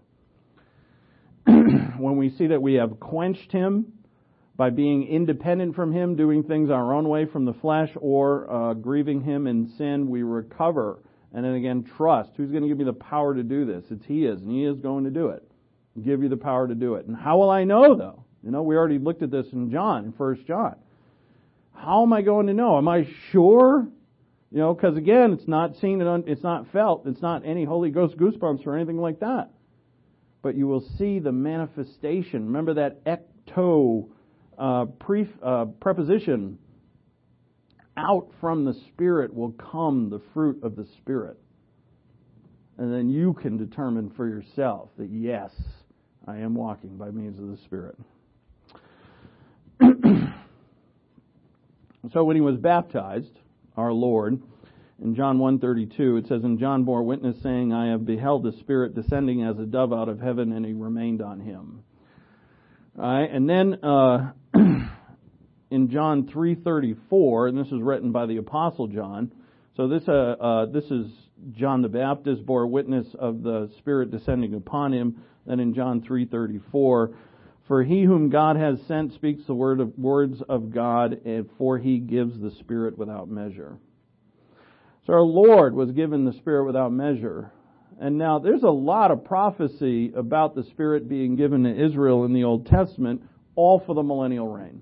When we see that we have quenched Him by being independent from Him, doing things our own way from the flesh, or uh, grieving Him in sin, we recover. And then again, trust. Who's going to give me the power to do this? It's He is, and He is going to do it. Give you the power to do it. And how will I know, though? You know, we already looked at this in John, in First John. How am I going to know? Am I sure? You know, because again, it's not seen, it's not felt, it's not any Holy Ghost goosebumps or anything like that. But you will see the manifestation. Remember that ecto uh, pre, uh, preposition. Out from the Spirit will come the fruit of the Spirit. And then you can determine for yourself that, yes, I am walking by means of the Spirit. So when he was baptized, our Lord, in John one thirty-two, it says, "And John bore witness, saying, I have beheld the Spirit descending as a dove out of heaven, and he remained on him." All right, and then uh, in John three thirty-four, and this is written by the Apostle John. So this uh, uh, this is John the Baptist bore witness of the Spirit descending upon him. Then in John three thirty-four, "For he whom God has sent speaks the word of words of God, and for he gives the Spirit without measure." So our Lord was given the Spirit without measure. And now there's a lot of prophecy about the Spirit being given to Israel in the Old Testament, all for the millennial reign.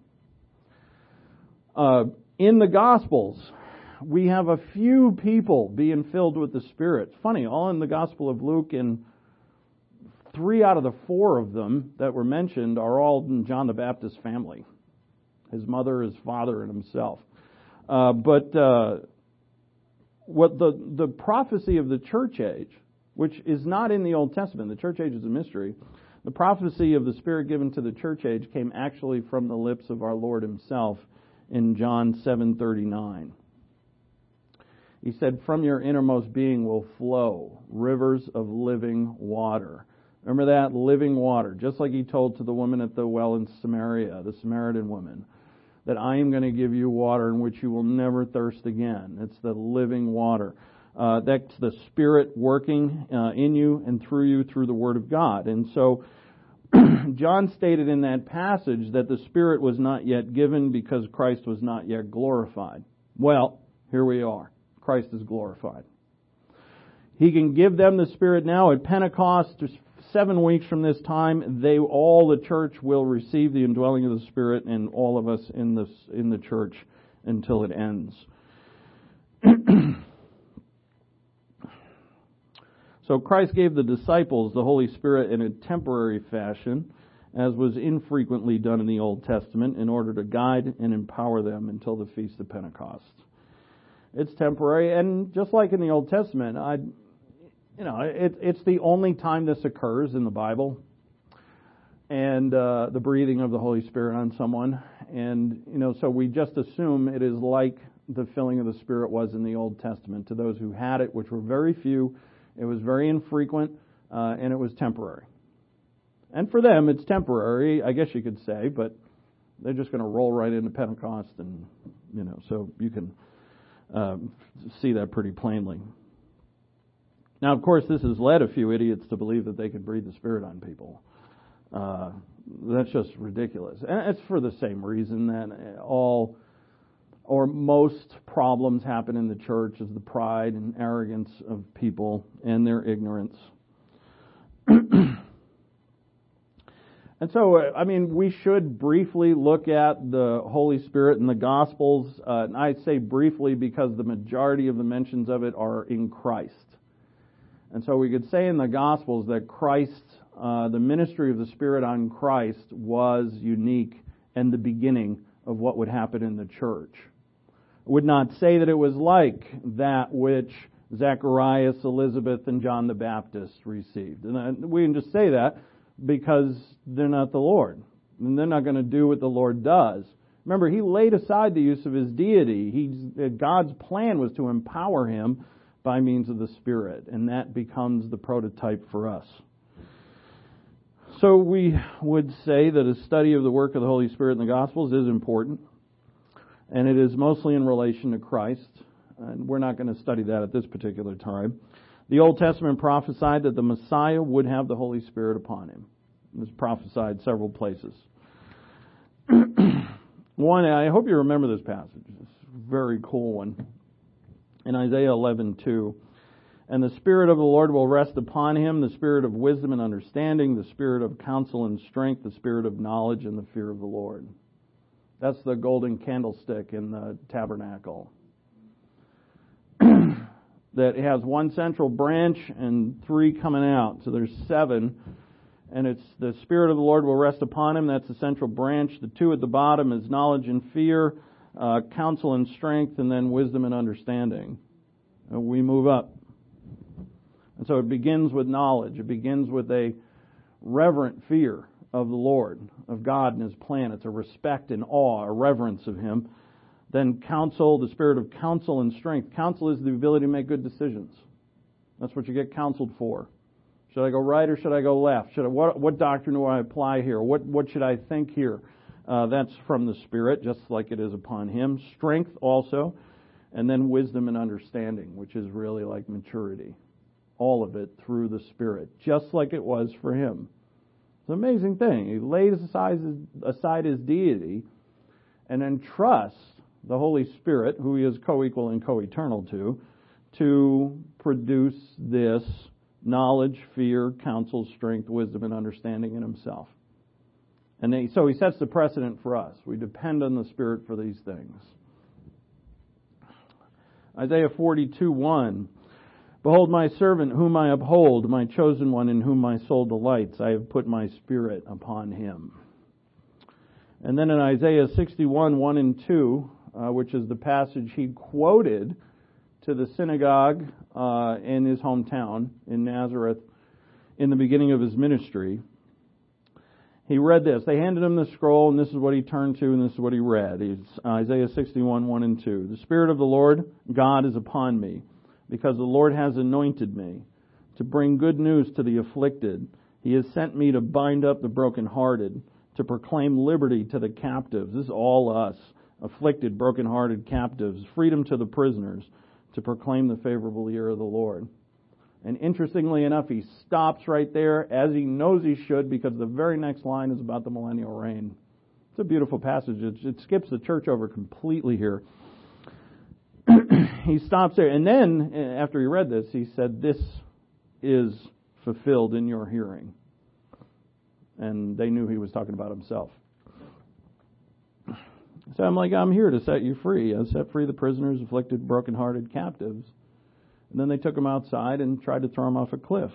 Uh, in the Gospels, we have a few people being filled with the Spirit. It's funny, all in the Gospel of Luke, and three out of the four of them that were mentioned are all in John the Baptist's family. His mother, his father, and himself. Uh, but uh, what the, the prophecy of the church age, which is not in the Old Testament, the church age is a mystery, the prophecy of the Spirit given to the church age came actually from the lips of our Lord himself in John seven thirty-nine. He said, "From your innermost being will flow rivers of living water." Remember that? Living water. Just like he told to the woman at the well in Samaria, the Samaritan woman, that I am going to give you water in which you will never thirst again. It's the living water. Uh, that's the Spirit working uh, in you and through you through the Word of God. And so John stated in that passage that the Spirit was not yet given because Christ was not yet glorified. Well, here we are. Christ is glorified. He can give them the Spirit now at Pentecost. Seven weeks from this time, they all the church will receive the indwelling of the Spirit, and all of us in this in the church until it ends. So Christ gave the disciples the Holy Spirit in a temporary fashion, as was infrequently done in the Old Testament, in order to guide and empower them until the Feast of Pentecost. It's temporary, and just like in the Old Testament, I, you know, it, it's the only time this occurs in the Bible, and uh, the breathing of the Holy Spirit on someone, and you know, so we just assume it is like the filling of the Spirit was in the Old Testament to those who had it, which were very few. It was very infrequent, uh, and it was temporary. And for them, it's temporary, I guess you could say, but they're just going to roll right into Pentecost, and you know, so you can uh, see that pretty plainly. Now, of course, this has led a few idiots to believe that they could breathe the Spirit on people. Uh, that's just ridiculous. And it's for the same reason that all or most problems happen in the church, is the pride and arrogance of people and their ignorance. And so, I mean, we should briefly look at the Holy Spirit in the Gospels. Uh, and I say briefly because the majority of the mentions of it are in Christ. And so we could say in the Gospels that Christ, uh, the ministry of the Spirit on Christ was unique and the beginning of what would happen in the church. I would not say that it was like that which Zacharias, Elizabeth, and John the Baptist received. And we can just say that because they're not the Lord. And they're not going to do what the Lord does. Remember, he laid aside the use of his deity. He, God's plan was to empower him by means of the Spirit. And that becomes the prototype for us. So we would say that a study of the work of the Holy Spirit in the Gospels is important. And it is mostly in relation to Christ. And we're not going to study that at this particular time. The Old Testament prophesied that the Messiah would have the Holy Spirit upon him. It was prophesied several places. One, I hope you remember this passage. It's a very cool one. In Isaiah eleven two. "And the Spirit of the Lord will rest upon him, the Spirit of wisdom and understanding, the Spirit of counsel and strength, the Spirit of knowledge and the fear of the Lord." That's the golden candlestick in the tabernacle. That has one central branch and three coming out. So there's seven. And it's the Spirit of the Lord will rest upon him. That's the central branch. The two at the bottom is knowledge and fear, uh, counsel and strength, and then wisdom and understanding. And we move up. And so it begins with knowledge. It begins with a reverent fear of the Lord, of God and his plan. It's a respect and awe, a reverence of him. Then counsel, the spirit of counsel and strength. Counsel is the ability to make good decisions. That's what you get counseled for. Should I go right or should I go left? Should I, what, what doctrine do I apply here? What, what should I think here? Uh, that's from the Spirit, just like it is upon Him. Strength also. And then wisdom and understanding, which is really like maturity. All of it through the Spirit, just like it was for Him. It's an amazing thing. He lays aside his, aside his deity and then trusts the Holy Spirit, who He is co-equal and co-eternal to, to produce this knowledge, fear, counsel, strength, wisdom, and understanding in Himself. And they, so He sets the precedent for us. We depend on the Spirit for these things. Isaiah forty-two one. Behold my servant whom I uphold, my chosen one in whom my soul delights. I have put my Spirit upon him. And then in Isaiah sixty-one one and two, uh, which is the passage he quoted to the synagogue uh, in his hometown in Nazareth in the beginning of his ministry, he read this. They handed him the scroll, and this is what he turned to, and this is what he read. It's Isaiah sixty-one one and two. The Spirit of the Lord God is upon me, because the Lord has anointed me to bring good news to the afflicted. He has sent me to bind up the brokenhearted, to proclaim liberty to the captives. This is all us, afflicted, brokenhearted captives, freedom to the prisoners, to proclaim the favorable year of the Lord. And interestingly enough, he stops right there, as he knows he should, because the very next line is about the millennial reign. It's a beautiful passage. It, it skips the church over completely here. He stops there. And then, after he read this, he said, this is fulfilled in your hearing. And they knew he was talking about himself. So I'm like, I'm here to set you free. I set free the prisoners, afflicted, brokenhearted captives. And then they took him outside and tried to throw him off a cliff.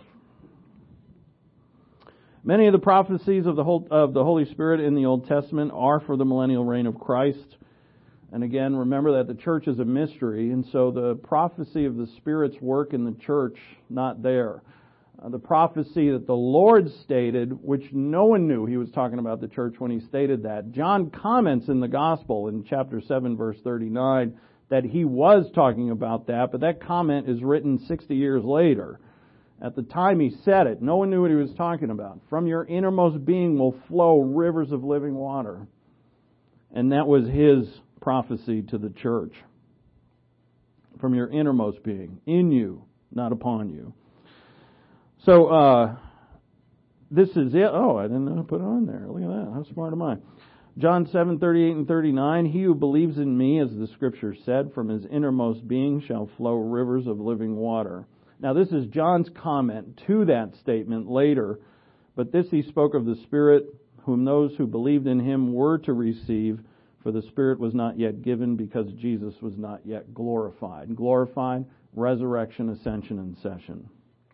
Many of the prophecies of the whole, of the Holy Spirit in the Old Testament are for the millennial reign of Christ. And again, remember that the church is a mystery, and so the prophecy of the Spirit's work in the church, not there. Uh, the prophecy that the Lord stated, which no one knew He was talking about the church when He stated that. John comments in the Gospel in chapter seven, verse thirty-nine, that he was talking about that, but that comment is written sixty years later. At the time he said it, no one knew what he was talking about. From your innermost being will flow rivers of living water. And that was his prophecy to the church. From your innermost being, in you, not upon you. So, uh, this is it. Oh, I didn't know to put it on there. Look at that. How smart am I? John seven thirty-eight and thirty-nine, he who believes in me, as the Scripture said, from his innermost being shall flow rivers of living water. Now this is John's comment to that statement later, but this he spoke of the Spirit, whom those who believed in him were to receive, for the Spirit was not yet given because Jesus was not yet glorified. Glorified, resurrection, ascension, and session.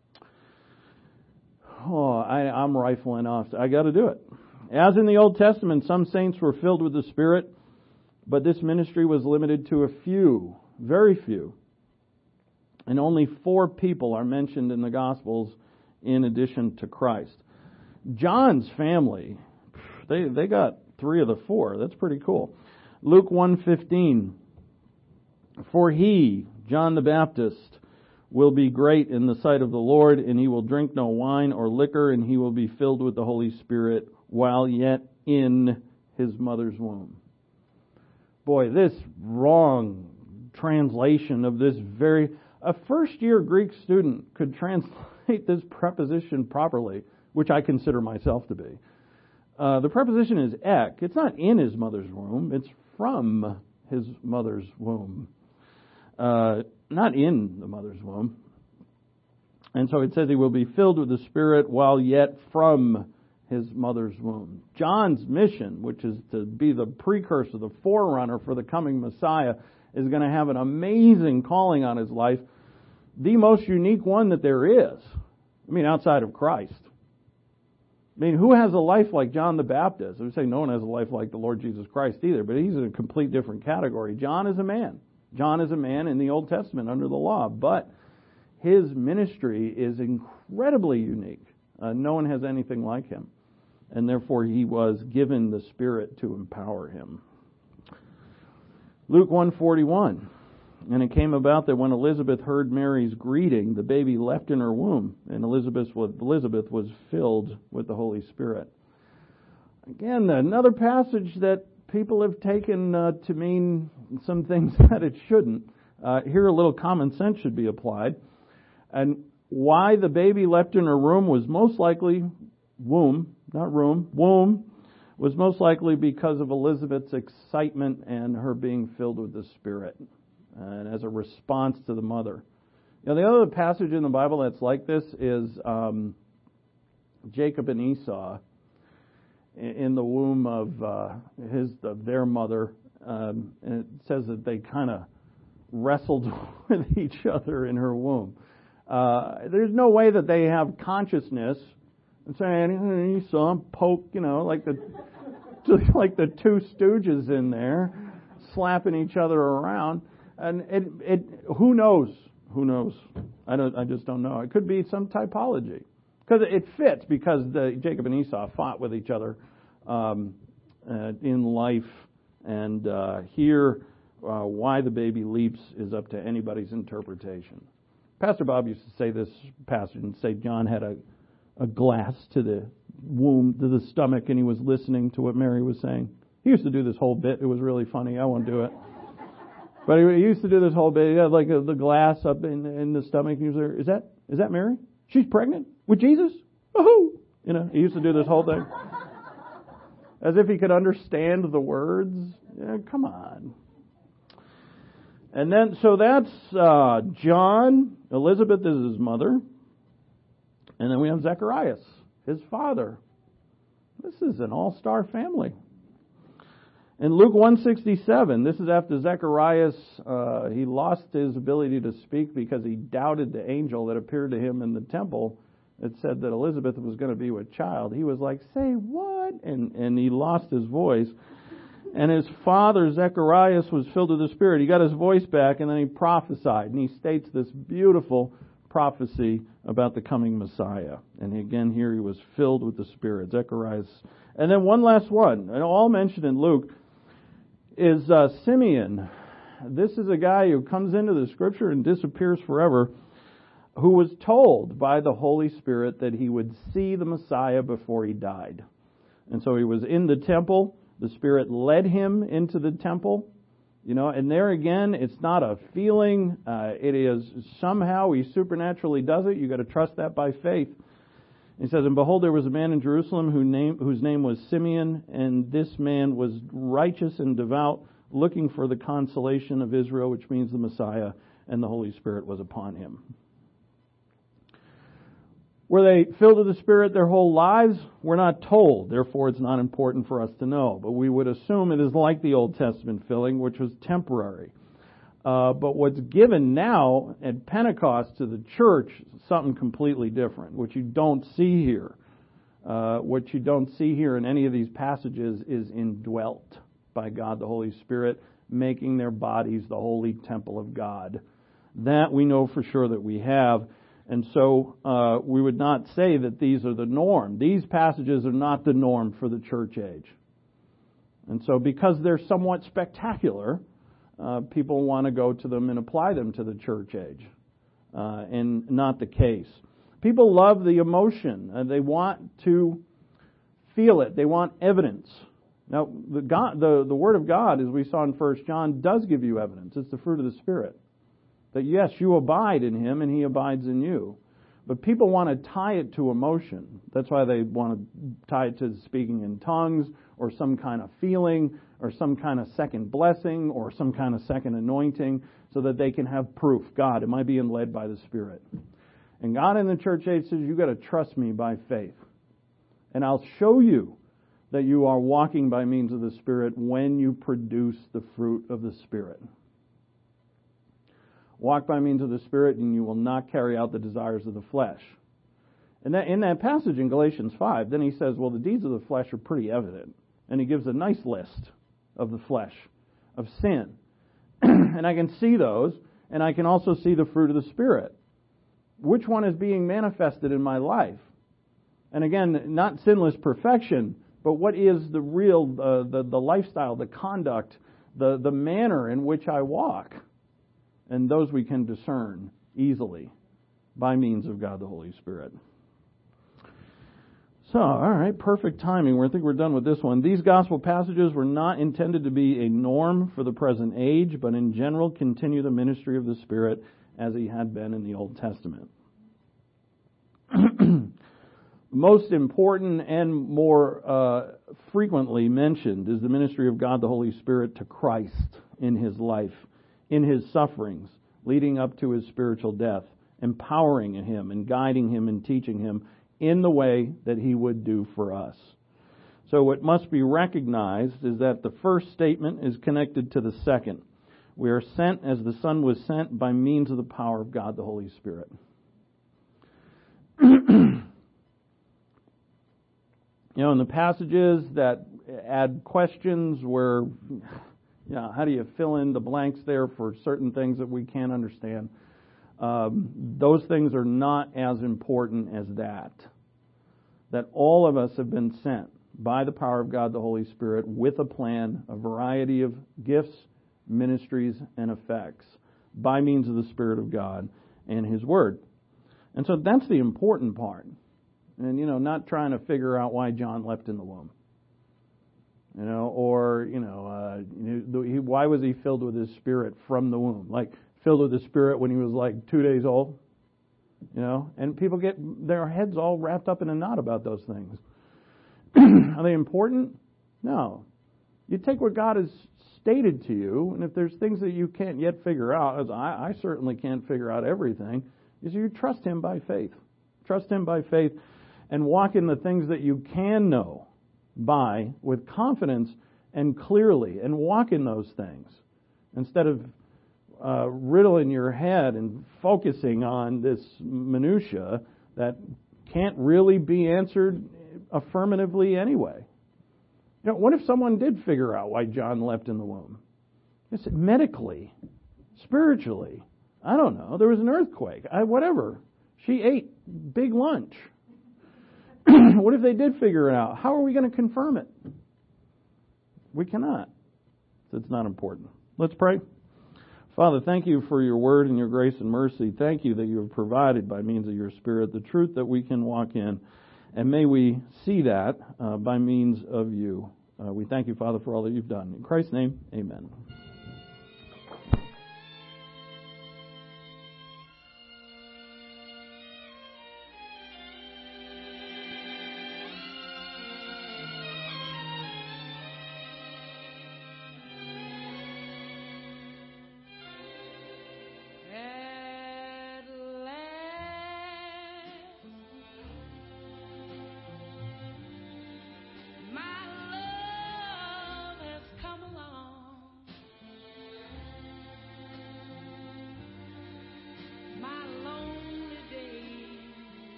Oh, I, I'm rifling off. I got to do it. As in the Old Testament, some saints were filled with the Spirit, but this ministry was limited to a few, very few. And only four people are mentioned in the Gospels in addition to Christ. John's family, they they got three of the four. That's pretty cool. Luke one fifteen, for he, John the Baptist, will be great in the sight of the Lord, and he will drink no wine or liquor, and he will be filled with the Holy Spirit while yet in his mother's womb. Boy, this wrong translation of this very... A first-year Greek student could translate this preposition properly, which I consider myself to be. Uh, the preposition is ek. It's not in his mother's womb. It's from his mother's womb. Uh, not in the mother's womb. And so it says he will be filled with the Spirit while yet from his mother's womb. John's mission, which is to be the precursor, the forerunner for the coming Messiah, is going to have an amazing calling on his life, the most unique one that there is. I mean, outside of Christ. I mean, who has a life like John the Baptist? I would say no one has a life like the Lord Jesus Christ either, but he's in a complete different category. John is a man. John is a man in the Old Testament under the law, but his ministry is incredibly unique. Uh, no one has anything like him. And therefore he was given the Spirit to empower him. Luke one forty-one. And it came about that when Elizabeth heard Mary's greeting, the baby leapt in her womb, and Elizabeth was, Elizabeth was filled with the Holy Spirit. Again, another passage that people have taken uh, to mean some things that it shouldn't. Uh, here a little common sense should be applied. And why the baby leapt in her womb was most likely, womb, not room, womb, was most likely because of Elizabeth's excitement and her being filled with the Spirit. And as a response to the mother. You know, the other passage in the Bible that's like this is um, Jacob and Esau in the womb of uh, his of their mother. Um, and it says that they kind of wrestled with each other in her womb. Uh, there's no way that they have consciousness and saying Esau poke, you know, like the like the two stooges in there, slapping each other around. And it, it, who knows? Who knows? I don't. I just don't know. It could be some typology because it fits because the, Jacob and Esau fought with each other um, uh, in life, and uh, here, uh, why the baby leaps is up to anybody's interpretation. Pastor Bob used to say this passage and say John had a a glass to the womb, to the stomach, and he was listening to what Mary was saying. He used to do this whole bit. It was really funny. I won't do it. But he used to do this whole bit. He had like a, the glass up in, in the stomach. He was there. Is that is that Mary? She's pregnant with Jesus? Woohoo! You know, he used to do this whole thing as if he could understand the words. Yeah, come on. And then, so that's uh, John. Elizabeth is his mother, and then we have Zacharias, his father. This is an all-star family. In Luke one sixty-seven, this is after Zacharias, uh, he lost his ability to speak because he doubted the angel that appeared to him in the temple. It said that Elizabeth was going to be with child. He was like, say what? And, and he lost his voice. And his father, Zacharias, was filled with the Spirit. He got his voice back and then he prophesied. And he states this beautiful prophecy about the coming Messiah. And again, here he was filled with the Spirit. Zacharias. And then one last one, and all mentioned in Luke, is uh, Simeon. This is a guy who comes into the Scripture and disappears forever, who was told by the Holy Spirit that he would see the Messiah before he died. And so he was in the temple. The Spirit led him into the temple. You know, and there again, it's not a feeling. Uh, it is somehow he supernaturally does it. You've got to trust that by faith. He says, and behold, there was a man in Jerusalem who name, whose name was Simeon, and this man was righteous and devout, looking for the consolation of Israel, which means the Messiah, and the Holy Spirit was upon him. Were they filled with the Spirit their whole lives? We're not told. Therefore, it's not important for us to know. But we would assume it is like the Old Testament filling, which was temporary. Uh, but what's given now at Pentecost to the church is something completely different, which you don't see here. Uh, what you don't see here in any of these passages is indwelt by God the Holy Spirit, making their bodies the holy temple of God. That we know for sure that we have. And so uh, we would not say that these are the norm. These passages are not the norm for the church age. And so because they're somewhat spectacular, Uh, people want to go to them and apply them to the church age, uh, and not the case. People love the emotion, and they want to feel it. They want evidence. Now, the God, the, the Word of God, as we saw in First John, does give you evidence. It's the fruit of the Spirit. That yes, you abide in Him, and He abides in you. But people want to tie it to emotion. That's why they want to tie it to speaking in tongues, or some kind of feeling, or some kind of second blessing, or some kind of second anointing, so that they can have proof. God, am I being led by the Spirit? And God in the church age says, you've got to trust me by faith. And I'll show you that you are walking by means of the Spirit when you produce the fruit of the Spirit. Walk by means of the Spirit, and you will not carry out the desires of the flesh. And that, in that passage in Galatians five, then he says, well, the deeds of the flesh are pretty evident. And he gives a nice list of the flesh, of sin. And I can see those, and I can also see the fruit of the Spirit. Which one is being manifested in my life? And again, not sinless perfection, but what is the real, uh, the, the lifestyle, the conduct, the, the manner in which I walk. And those we can discern easily by means of God the Holy Spirit. So, all right, perfect timing. I think we're done with this one. These gospel passages were not intended to be a norm for the present age, but in general continue the ministry of the Spirit as he had been in the Old Testament. Most important and more uh, frequently mentioned is the ministry of God the Holy Spirit to Christ in his life, in his sufferings, leading up to his spiritual death, empowering him and guiding him and teaching him in the way that he would do for us. So what must be recognized is that the first statement is connected to the second. We are sent as the Son was sent by means of the power of God the Holy Spirit. You know, in the passages that add questions where, you know, how do you fill in the blanks there for certain things that we can't understand? Um, those things are not as important as that. That all of us have been sent by the power of God the Holy Spirit with a plan, a variety of gifts, ministries, and effects by means of the Spirit of God and His Word. And so that's the important part. And, you know, not trying to figure out why John left in the womb. You know, or, you know, uh, you know he, why was he filled with His Spirit from the womb? Like, filled with the Spirit when he was like two days old? You know, and people get their heads all wrapped up in a knot about those things. Are they important? No. You take what God has stated to you, and if there's things that you can't yet figure out, as I, I certainly can't figure out everything, is you trust Him by faith. Trust Him by faith and walk in the things that you can know by with confidence and clearly, and walk in those things instead of uh, riddling your head and focusing on this minutia that can't really be answered affirmatively anyway. You know, what if someone did figure out why John left in the womb? It's medically, spiritually, I don't know. There was an earthquake. I, whatever. She ate big lunch. What if they did figure it out? How are we going to confirm it? We cannot. It's not important. Let's pray. Father, thank you for your word and your grace and mercy. Thank you that you have provided by means of your Spirit the truth that we can walk in. And may we see that uh, by means of you. Uh, we thank you, Father, for all that you've done. In Christ's name, amen.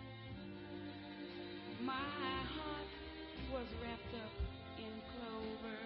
My heart was wrapped up in clover.